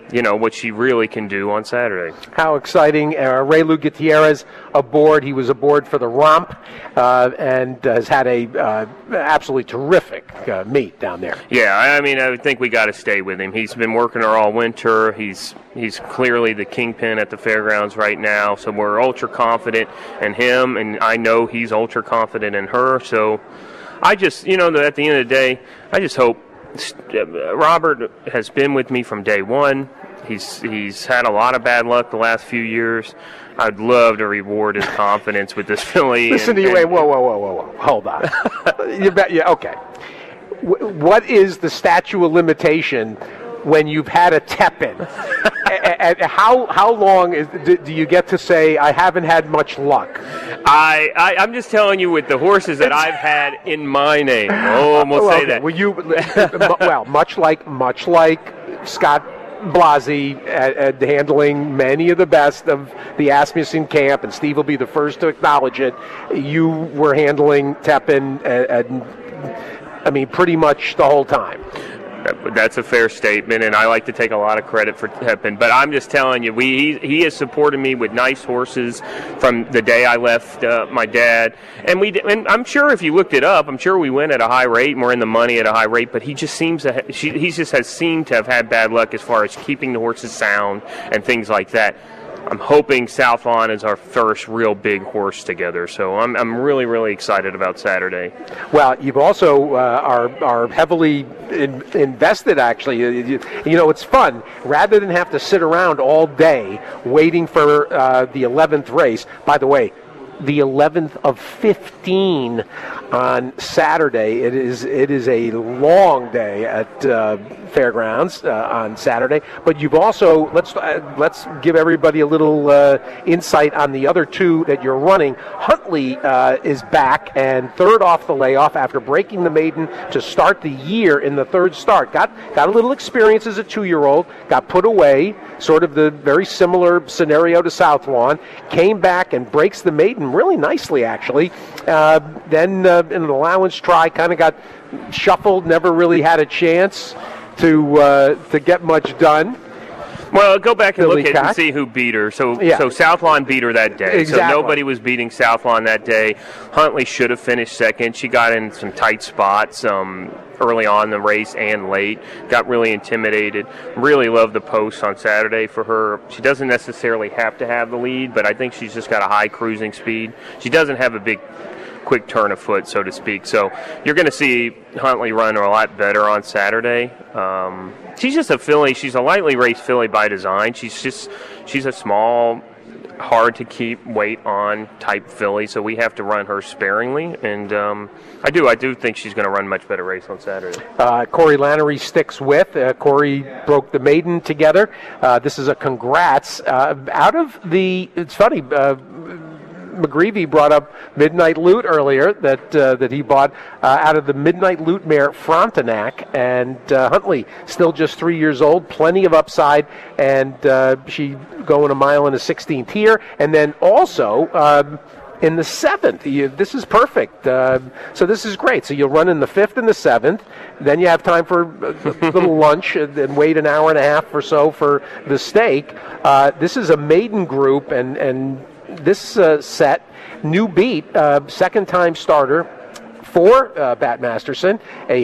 what she really can do on Saturday. How exciting. Raylu Gutierrez aboard. He was aboard for the romp and has had a absolutely terrific meet down there. Yeah, I think we got to stay with him. He's been working her all winter. He's clearly the kingpin at the fairgrounds right now, so we're ultra confident in him, and I know he's ultra confident in her. So I just, at the end of the day, I just hope Robert has been with me from day one. He's had a lot of bad luck the last few years. I'd love to reward his confidence with this filly. Listen to you. Wait, whoa. Hold on. Okay. What is the statute of limitation when you've had a Tepin? And how long do you get to say, I haven't had much luck? I'm just telling you with the horses that I've had in my name. Oh, we'll say that. Well, much like Scott Blasi at handling many of the best of the Asmussen camp, and Steve will be the first to acknowledge it. You were handling Tepin, pretty much the whole time. That's a fair statement, and I like to take a lot of credit for Tepin. But I'm just telling you, he has supported me with nice horses from the day I left my dad. And I'm sure if you looked it up, I'm sure we win at a high rate, and we're in the money at a high rate. But he just seemed to have had bad luck as far as keeping the horses sound and things like that. I'm hoping South Lawn is our first real big horse together, so I'm really, really excited about Saturday. Well, you've also are heavily invested, actually. It's fun. Rather than have to sit around all day waiting for the 11th race, by the way, the 11th of 15 on Saturday. It is a long day at Fairgrounds on Saturday. But you've also let's give everybody a little insight on the other two that you're running. Huntley is back and third off the layoff after breaking the maiden to start the year in the third start. Got a little experience as a 2-year-old. Got put away, sort of the very similar scenario to South Lawn. Came back and breaks the maiden really nicely, actually. Then in an allowance try, kind of got shuffled, never really had a chance to get much done. Well, go back and look at and see who beat her. So South Lawn beat her that day. Exactly. So nobody was beating South Lawn that day. Huntley should have finished second. She got in some tight spots early on in the race and late. Got really intimidated. Really loved the post on Saturday for her. She doesn't necessarily have to have the lead, but I think she's just got a high cruising speed. She doesn't have a big quick turn of foot, so to speak. So you're going to see Huntley run a lot better on Saturday. She's just a filly. She's a lightly raced filly by design. She's a small, hard to keep weight on type filly, so we have to run her sparingly. And I do think she's going to run a much better race on Saturday. Corey Lannery sticks with. Corey broke the maiden together. This is a congrats. It's funny, McGreevy brought up Midnight Loot earlier that he bought out of the Midnight Loot mare Frontenac, and Huntley still just 3 years old, plenty of upside, and she going 1 mile and a 16th here, and then also in the 7th. This is perfect. So this is great. So you'll run in the 5th and the 7th. Then you have time for a little lunch and wait an hour and a half or so for the stake. This is a maiden group, and this set, new beat, second-time starter for Bat Masterson, a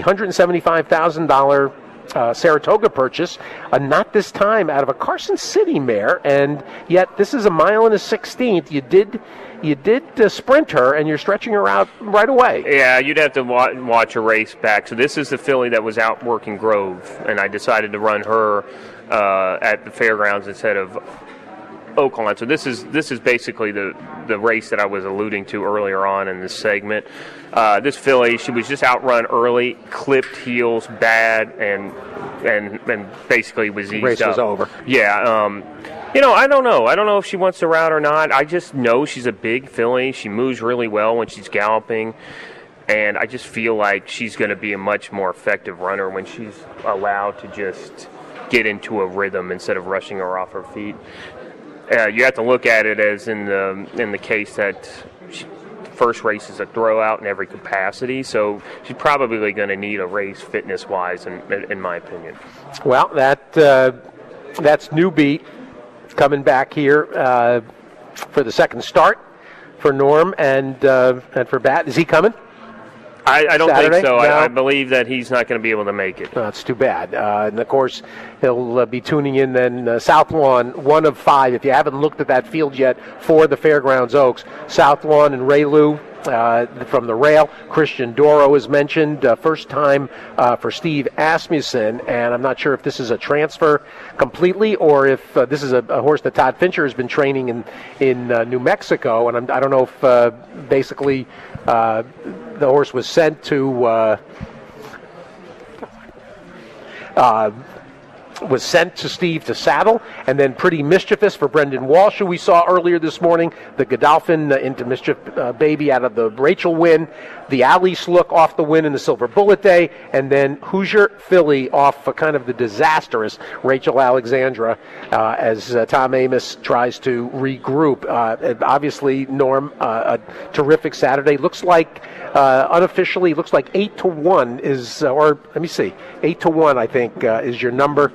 $175,000 Saratoga purchase, not this time out of a Carson City mare, and yet this is 1 mile and a 16th. You did sprint her, and you're stretching her out right away. Yeah, you'd have to watch a race back. So this is the filly that was out working Grove, and I decided to run her at the fairgrounds instead of Oakland. So this is basically the race that I was alluding to earlier on in this segment. This filly, she was just outrun early, clipped heels bad, and basically was eased race up. Was over. Yeah. I don't know. I don't know if she wants to route or not. I just know she's a big filly. She moves really well when she's galloping. And I just feel like she's going to be a much more effective runner when she's allowed to just get into a rhythm instead of rushing her off her feet. You have to look at it as in the case that first race is a throwout in every capacity, so she's probably going to need a race fitness-wise, in my opinion. Well, that That's New Beat coming back here for the second start for Norm and for Bat. Is he coming? I don't Saturday? think so. No. I believe that he's not going to be able to make it. That's too bad. And, of course, he'll be tuning in then South Lawn, 1 of 5. If you haven't looked at that field yet for the Fairgrounds Oaks, South Lawn and Ray Lou from the rail. Christian Doro is mentioned. First time for Steve Asmussen, and I'm not sure if this is a transfer completely or if this is a horse that Todd Fincher has been training in New Mexico, and I don't know if basically the horse was sent to Steve to saddle, and then Pretty Mischievous for Brendan Walsh, who we saw earlier this morning. The Godolphin into Mischief Baby out of the Rachel win. The Alice look off the win in the Silver Bullet Day, and then Hoosier Philly off kind of the disastrous Rachel Alexandra as Tom Amos tries to regroup. Obviously, Norm, a terrific Saturday. Looks like unofficially, looks like 8-1 is, or let me see, 8-1 I think is your number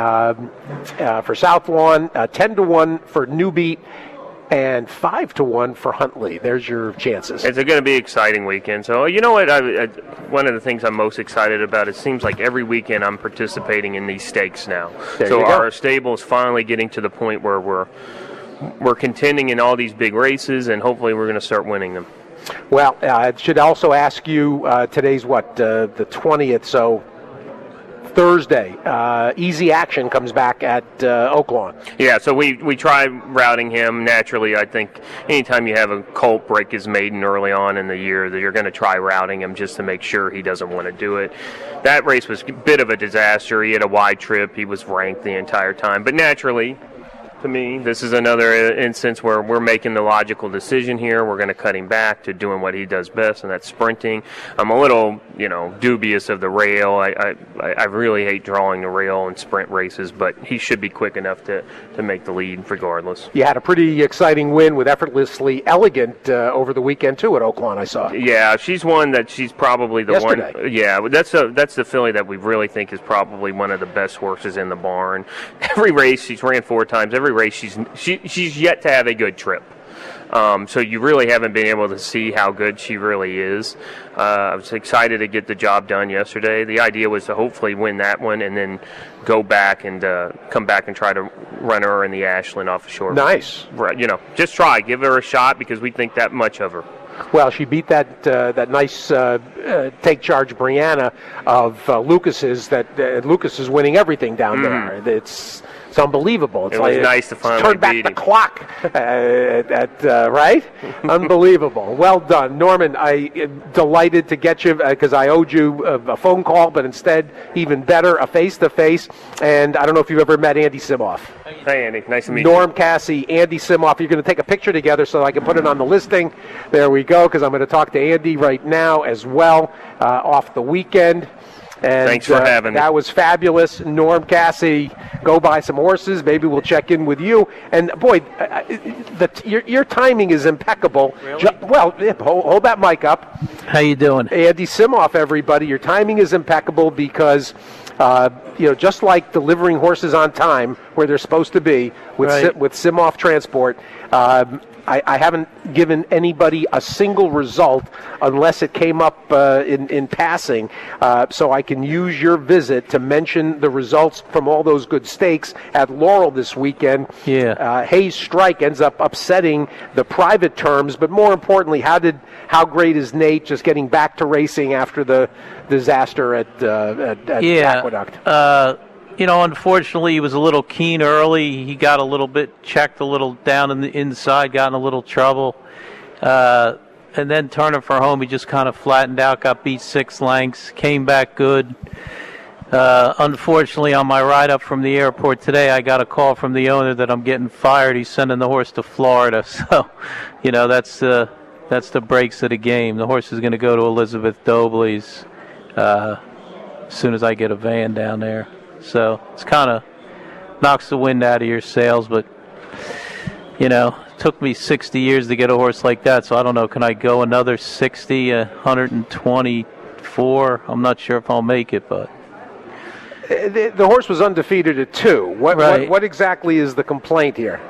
for South Lawn, 10-1 for New Beat, and 5-1 for Huntley. There's your chances. It's going to be an exciting weekend. So, you know what? One of the things I'm most excited about, it seems like every weekend I'm participating in these stakes now. So our stable is finally getting to the point where we're contending in all these big races, and hopefully we're going to start winning them. Well, I should also ask you, today's what, the 20th, so Thursday, Easy Action comes back at Oaklawn. Yeah, so we try routing him. Naturally, I think anytime you have a colt break his maiden early on in the year, that you're going to try routing him just to make sure he doesn't want to do it. That race was a bit of a disaster. He had a wide trip. He was ranked the entire time. But naturally, to me, this is another instance where we're making the logical decision here. We're going to cut him back to doing what he does best, and that's sprinting. I'm a little, dubious of the rail. I really hate drawing the rail in sprint races, but he should be quick enough to make the lead regardless. You had a pretty exciting win with Effortlessly Elegant over the weekend, too, at Oaklawn, I saw. Yeah, she's one that she's probably the Yesterday. one. Yeah, that's the filly that we really think is probably one of the best horses in the barn. Every race, she's ran 4 times. Every race, she's yet to have a good trip. So you really haven't been able to see how good she really is. I was excited to get the job done yesterday. The idea was to hopefully win that one and then go back and come back and try to run her in the Ashland off a short. Nice. Right, just try. Give her a shot because we think that much of her. Well, she beat that nice Take Charge Brianna of Lucas's. Lucas is winning everything down there. It's unbelievable. It was nice to finally turn back beat the him. clock, right? Unbelievable. Well done, Norman. I am delighted to get you because I owed you a phone call, but instead, even better, a face-to-face. And I don't know if you've ever met Andy Simoff. Hey, Andy. Nice to meet you. Norm Cassie, Andy Simoff. You're going to take a picture together so I can put it on the listing. There we go, because I'm going to talk to Andy right now as well off the weekend. And thanks for having me. That was fabulous. Norm Cassie, go buy some horses. Maybe we'll check in with you. And, boy, your timing is impeccable. Really? Hold that mic up. How you doing? Andy Simoff, everybody. Your timing is impeccable because, just like delivering horses on time where they're supposed to be with Simoff Transport, I haven't given anybody a single result unless it came up in passing. So I can use your visit to mention the results from all those good stakes at Laurel this weekend. Yeah. Hayes Strike ends up upsetting the private terms, but more importantly, how great is Nate just getting back to racing after the disaster at Aqueduct? Unfortunately, he was a little keen early. He got a little bit checked a little down in the inside, got in a little trouble. And then turning for home, he just kind of flattened out, got beat 6 lengths, came back good. Unfortunately, on my ride up from the airport today, I got a call from the owner that I'm getting fired. He's sending the horse to Florida. So, that's the breaks of the game. The horse is going to go to Elizabeth Dobley's as soon as I get a van down there. So it's kind of knocks the wind out of your sails, but, it took me 60 years to get a horse like that, so I don't know, can I go another 60, 124? I'm not sure if I'll make it, but... The horse was undefeated at 2. What exactly is the complaint here?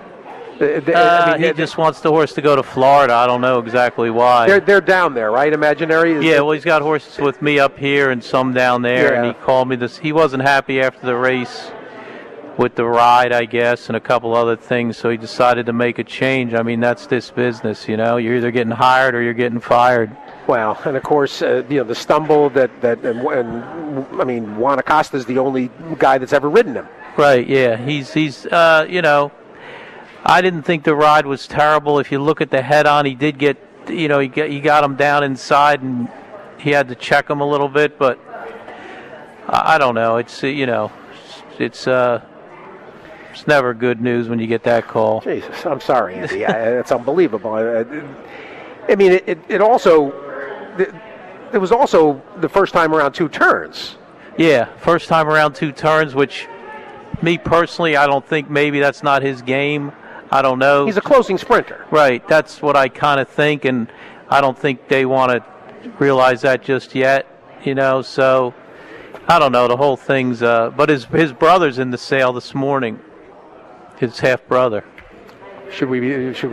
He just wants the horse to go to Florida. I don't know exactly why. They're down there, right? Imaginary? Well, he's got horses with me up here and some down there, and he called me this. He wasn't happy after the race with the ride, I guess, and a couple other things, so he decided to make a change. I mean, that's this business, you know. You're either getting hired or you're getting fired. Well, and of course, the stumble and I mean, Juan Acosta's the only guy that's ever ridden him. Right, yeah. He's you know, I didn't think the ride was terrible. If you look at the head-on, he did get, you know, he got him down inside, and he had to check him a little bit, but I don't know. It's, you know, it's never good news when you get that call. Jesus, I'm sorry, Andy. It's unbelievable. I mean, it also, it was also the first time around 2 turns. Yeah, first time around 2 turns, which, me personally, I don't think maybe that's not his game. I don't know. He's a closing sprinter. Right, that's what I kind of think, and I don't think they want to realize that just yet, you know, so I don't know, the whole thing's, but his brother's in the sale this morning, his half-brother. Should we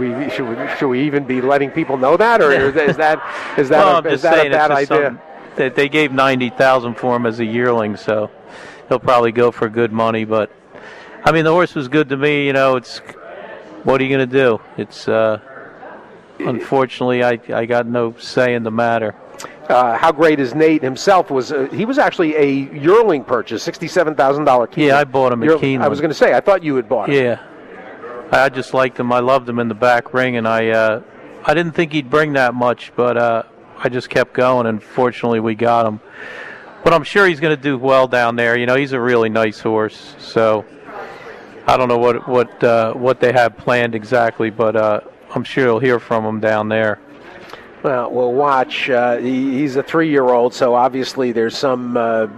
even be letting people know that, or is that well, a bad idea? They gave $90,000 for him as a yearling, so he'll probably go for good money. But I mean, the horse was good to me. You know, it's what are you going to do? It's unfortunately I got no say in the matter. How great is Nate himself? He was actually a yearling purchase, $67,000 Keeneland. Yeah, I bought him at Keeneland. I was going to say, I thought you had bought him. Yeah. I just liked him. I loved him in the back ring, and I didn't think he'd bring that much, but I just kept going, and fortunately we got him. But I'm sure he's going to do well down there. You know, he's a really nice horse, so I don't know what they have planned exactly, but I'm sure you'll hear from him down there. Well, we'll watch. He's a 3-year-old, so obviously there's some,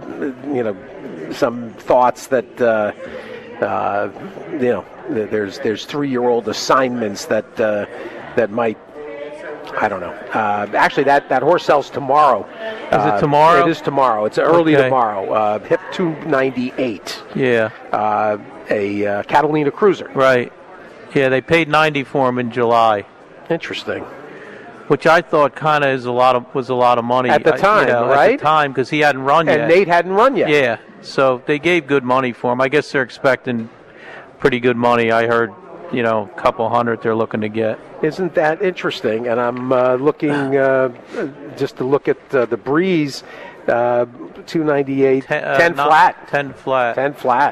some thoughts that, there's 3-year-old assignments that might. I don't know. Actually, that horse sells tomorrow. Is it tomorrow? It is tomorrow. It's early tomorrow. HIP 298. Yeah. A Catalina Cruiser. Right. Yeah, they paid $90 for him in July. Interesting. Which I thought kind of was a lot of money at the time, right? At the time, because he hadn't run yet. And Nate hadn't run yet. Yeah. So they gave good money for him. I guess they're expecting pretty good money. I heard, a couple hundred they're looking to get. Isn't that interesting? And I'm looking just to look at the Breeze, 298, 10 flat. 10 flat. 10 flat.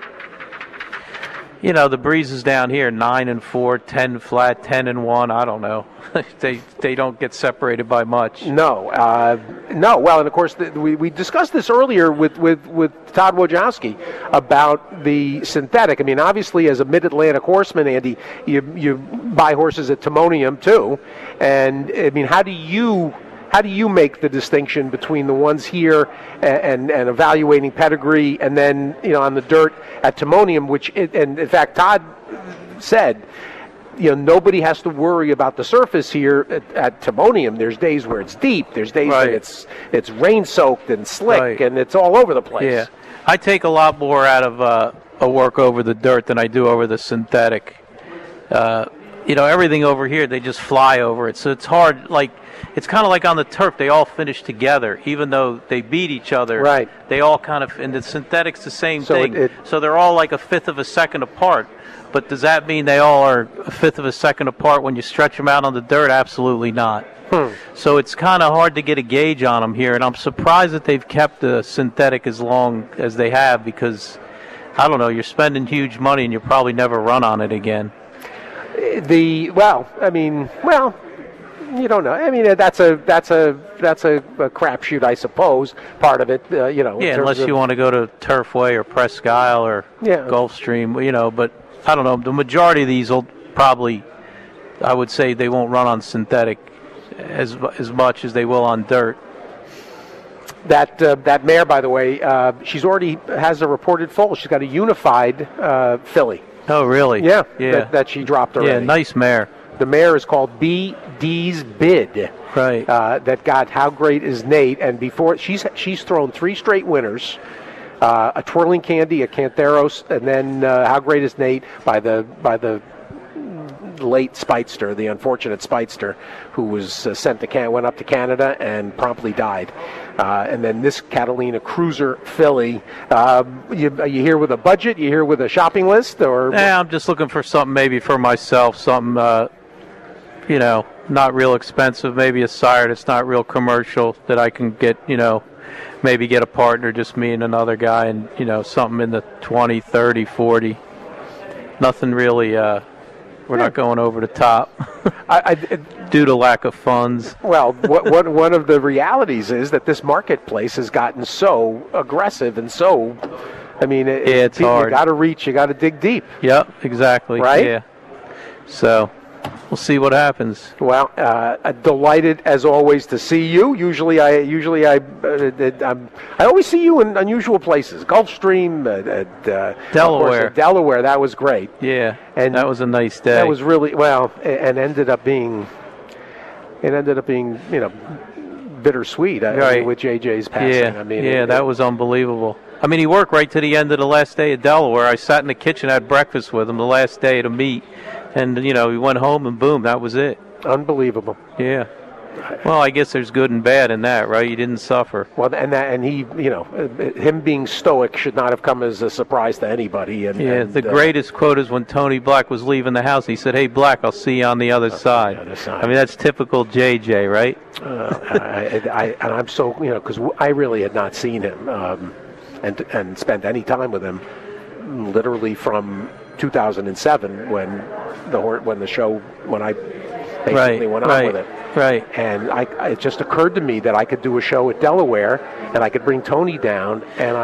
The Breezes down here, 9-4, 10 flat, 10-1. I don't know. they don't get separated by much. No. Well, and of course we discussed this earlier with Todd Wojcicki about the synthetic. I mean, obviously, as a Mid-Atlantic horseman, Andy, you buy horses at Timonium too, and I mean, how do you make the distinction between the ones here and evaluating pedigree, and then on the dirt at Timonium, and in fact Todd said, nobody has to worry about the surface here at Timonium. There's days where it's deep. There's days where it's rain soaked and slick, and it's all over the place. Yeah, I take a lot more out of a work over the dirt than I do over the synthetic. Everything over here, they just fly over it, so it's hard. It's kind of like on the turf, they all finish together, even though they beat each other. Right. They all kind of, and the synthetic's the same thing. So they're all like a fifth of a second apart. But does that mean they all are a fifth of a second apart when you stretch them out on the dirt? Absolutely not. So it's kind of hard to get a gauge on them here, and I'm surprised that they've kept the synthetic as long as they have, because, I don't know, you're spending huge money and you'll probably never run on it again. You don't know. I mean, that's a crapshoot, I suppose. Part of it, Yeah, unless you want to go to Turfway or Presque Isle or Gulfstream, But I don't know. The majority of these will probably, I would say, they won't run on synthetic as much as they will on dirt. That mare, by the way, she's already has a reported foal. She's got a unified filly. Oh, really? Yeah. Yeah. That she dropped already. Yeah, nice mare. The mare is called BD's Bid. Right. That got How Great Is Nate, and before she's thrown 3 straight winners. a Twirling Candy, a Canteros, and then How Great Is Nate by the late Speightster, the unfortunate Speightster, who was went up to Canada and promptly died. And then this Catalina Cruiser Philly. Are you here with a budget? You here with a shopping list? Or I'm just looking for something maybe for myself, something, not real expensive, maybe a sire that's not real commercial that I can get, maybe get a partner, just me and another guy, and, something in the 20, 30, 40. Nothing really, we're not going over the top due to lack of funds. Well, one of the realities is that this marketplace has gotten so aggressive and so, it's hard. You got to reach, you got to dig deep. Yep, exactly. Right? Yeah. So we'll see what happens. Well, delighted as always to see you. Usually I always see you in unusual places. Gulfstream, Delaware. Delaware, that was great. Yeah, and that was a nice day. That was really and ended up being bittersweet right. with JJ's passing. Yeah, that was unbelievable. He worked right to the end of the last day at Delaware. I sat in the kitchen, had breakfast with him the last day to meet. And, we went home and boom, that was it. Unbelievable. Yeah. Well, I guess there's good and bad in that, right? You didn't suffer. Well, and he, him being stoic should not have come as a surprise to anybody. The greatest quote is when Tony Black was leaving the house. He said, "Hey, Black, I'll see you on the other side." That's typical JJ, right? And I'm so, because I really had not seen him and spent any time with him literally from 2007 when I basically went on with it. Right. And it just occurred to me that I could do a show at Delaware and I could bring Tony down, and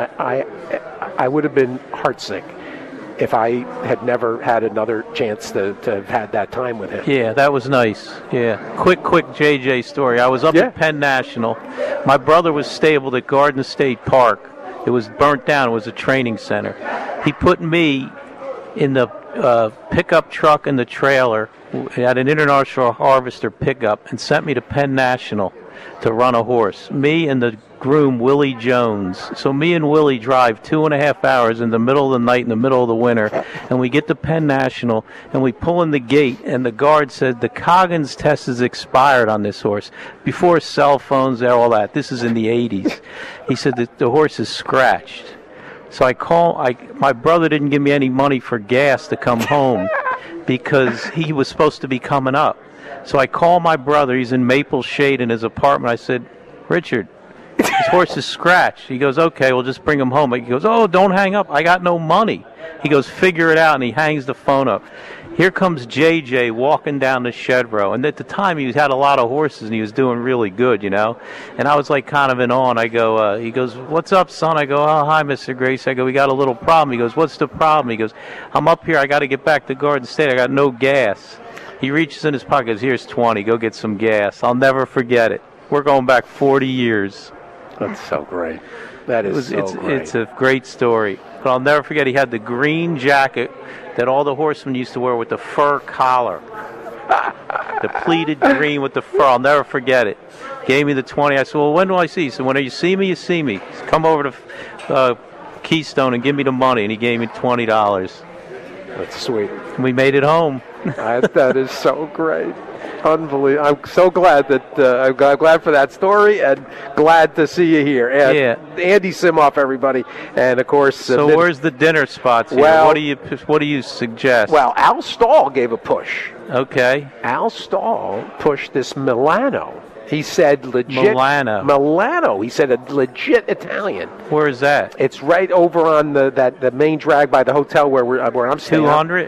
I would have been heartsick if I had never had another chance to have had that time with him. Yeah, that was nice. Yeah. Quick JJ story. I was up at Penn National. My brother was stabled at Garden State Park. It was burnt down. It was a training center. He put me in the pickup truck and the trailer at an International Harvester pickup and sent me to Penn National to run a horse. Me and the groom, Willie Jones. So me and Willie drive 2.5 hours in the middle of the night, in the middle of the winter, and we get to Penn National, and we pull in the gate, and the guard said, the Coggins test is expired on this horse. Before cell phones and all that. This is in the 80s. He said that the horse is scratched. So my brother didn't give me any money for gas to come home because he was supposed to be coming up. So I call my brother. He's in Maple Shade in his apartment. I said, Richard, his horse is scratched. He goes, okay, we'll just bring him home. He goes, oh, don't hang up. I got no money. He goes, figure it out, and he hangs the phone up. Here comes JJ walking down the shed row. And at the time, he had a lot of horses, and he was doing really good, And I was like kind of in awe. And I go, he goes, what's up, son? I go, oh, hi, Mr. Grace. I go, we got a little problem. He goes, what's the problem? He goes, I'm up here. I got to get back to Garden State. I got no gas. He reaches in his pocket, goes, here's 20. Go get some gas. I'll never forget it. We're going back 40 years. That's so great. That is great. It's a great story. But I'll never forget, he had the green jacket that all the horsemen used to wear with the fur collar. The pleated green with the fur. I'll never forget it. Gave me the 20. I said, well, when do I see you? He said, when you see me, you see me. He said, come over to Keystone and give me the money. And he gave me $20. That's sweet. And we made it home. That is so great. Unbelievable. I'm so glad that I'm glad for that story, and glad to see you here. And Andy Simoff, everybody, and of course. So where's the dinner spots here? Well, what do you suggest? Well, Al Stahl gave a push. Okay. Al Stahl pushed this Milano. He said legit Milano. He said a legit Italian. Where is that? It's right over on the main drag by the hotel where I'm staying. 200.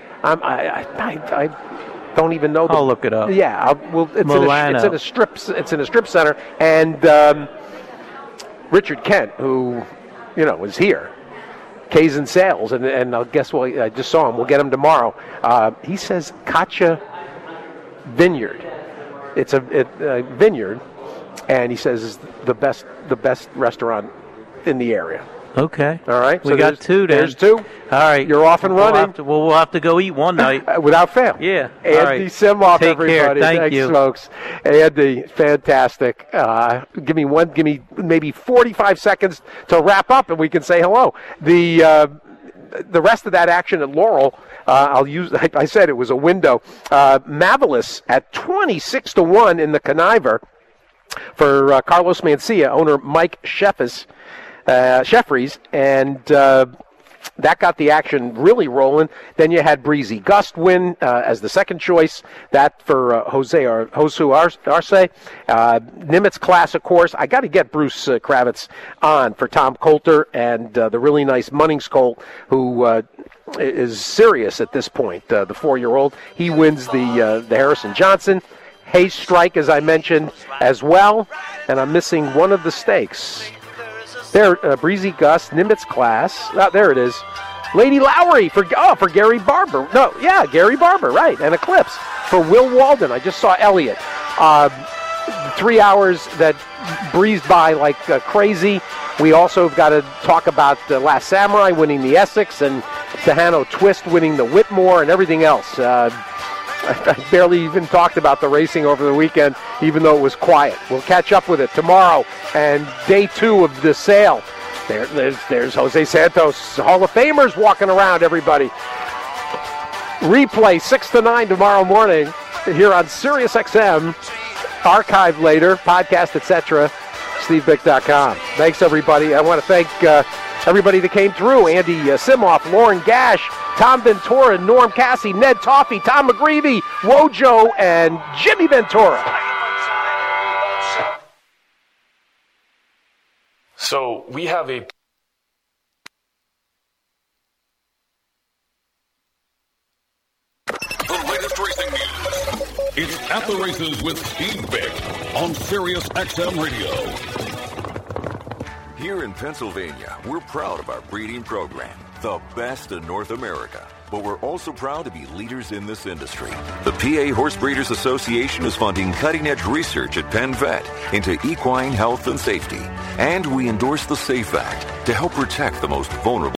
I don't even know. I'll look it up. Yeah, it's in a strip center, and Richard Kent, who is here, K's Sales, and guess what? I just saw him. We'll get him tomorrow. He says Caccia Vineyard. It's a vineyard, and he says it's the best restaurant in the area. Okay. All right. We got 2 then. There's 2. All right. You're off and running. We'll have to go eat one night. Without fail. Yeah. Andy All right. Simoff, Take everybody. care. Thanks, you. folks. Andy, fantastic. Give me maybe 45 seconds to wrap up, and we can say hello. The rest of that action at Laurel, I said it was a window. Mavalis at 26-1 in the conniver for Carlos Mencia, owner Mike Sheffries, and that got the action really rolling. Then you had Breezy Gust win as the second choice. That for Josu Arce. Nimitz Class, of course. I got to get Bruce Kravitz on for Tom Coulter and the really nice Munnings Colt, who is serious at this point. The 4-year-old. He wins the Harrison Johnson. Hayes Strike, as I mentioned, as well. And I'm missing one of the stakes. There, Breezy Gust, Nimitz Class. There it is. Lady Lowry for Gary Barber. Gary Barber, right. And Eclipse for Will Walden. I just saw Elliott. 3 hours that breezed by like crazy. We also have got to talk about Last Samurai winning the Essex and Tejano Twist winning the Whitmore and everything else. I barely even talked about the racing over the weekend, even though it was quiet. We'll catch up with it tomorrow and day 2 of the sale. There's Jose Santos, Hall of Famers walking around, everybody. Replay 6 to 9 tomorrow morning here on SiriusXM. Archive later, podcast, etc. SteveBick.com. Thanks, everybody. I want to thank everybody that came through. Andy Simoff, Lauren Gash, Tom Ventura, Norm Cassie, Ned Toffee, Tom McGreevy, Wojo, and Jimmy Ventura. So we have a... The latest racing news. It's At the Races with Steve Bick on SiriusXM Radio. Here in Pennsylvania, we're proud of our breeding program, the best in North America. But we're also proud to be leaders in this industry. The PA Horse Breeders Association is funding cutting-edge research at Penn Vet into equine health and safety. And we endorse the SAFE Act to help protect the most vulnerable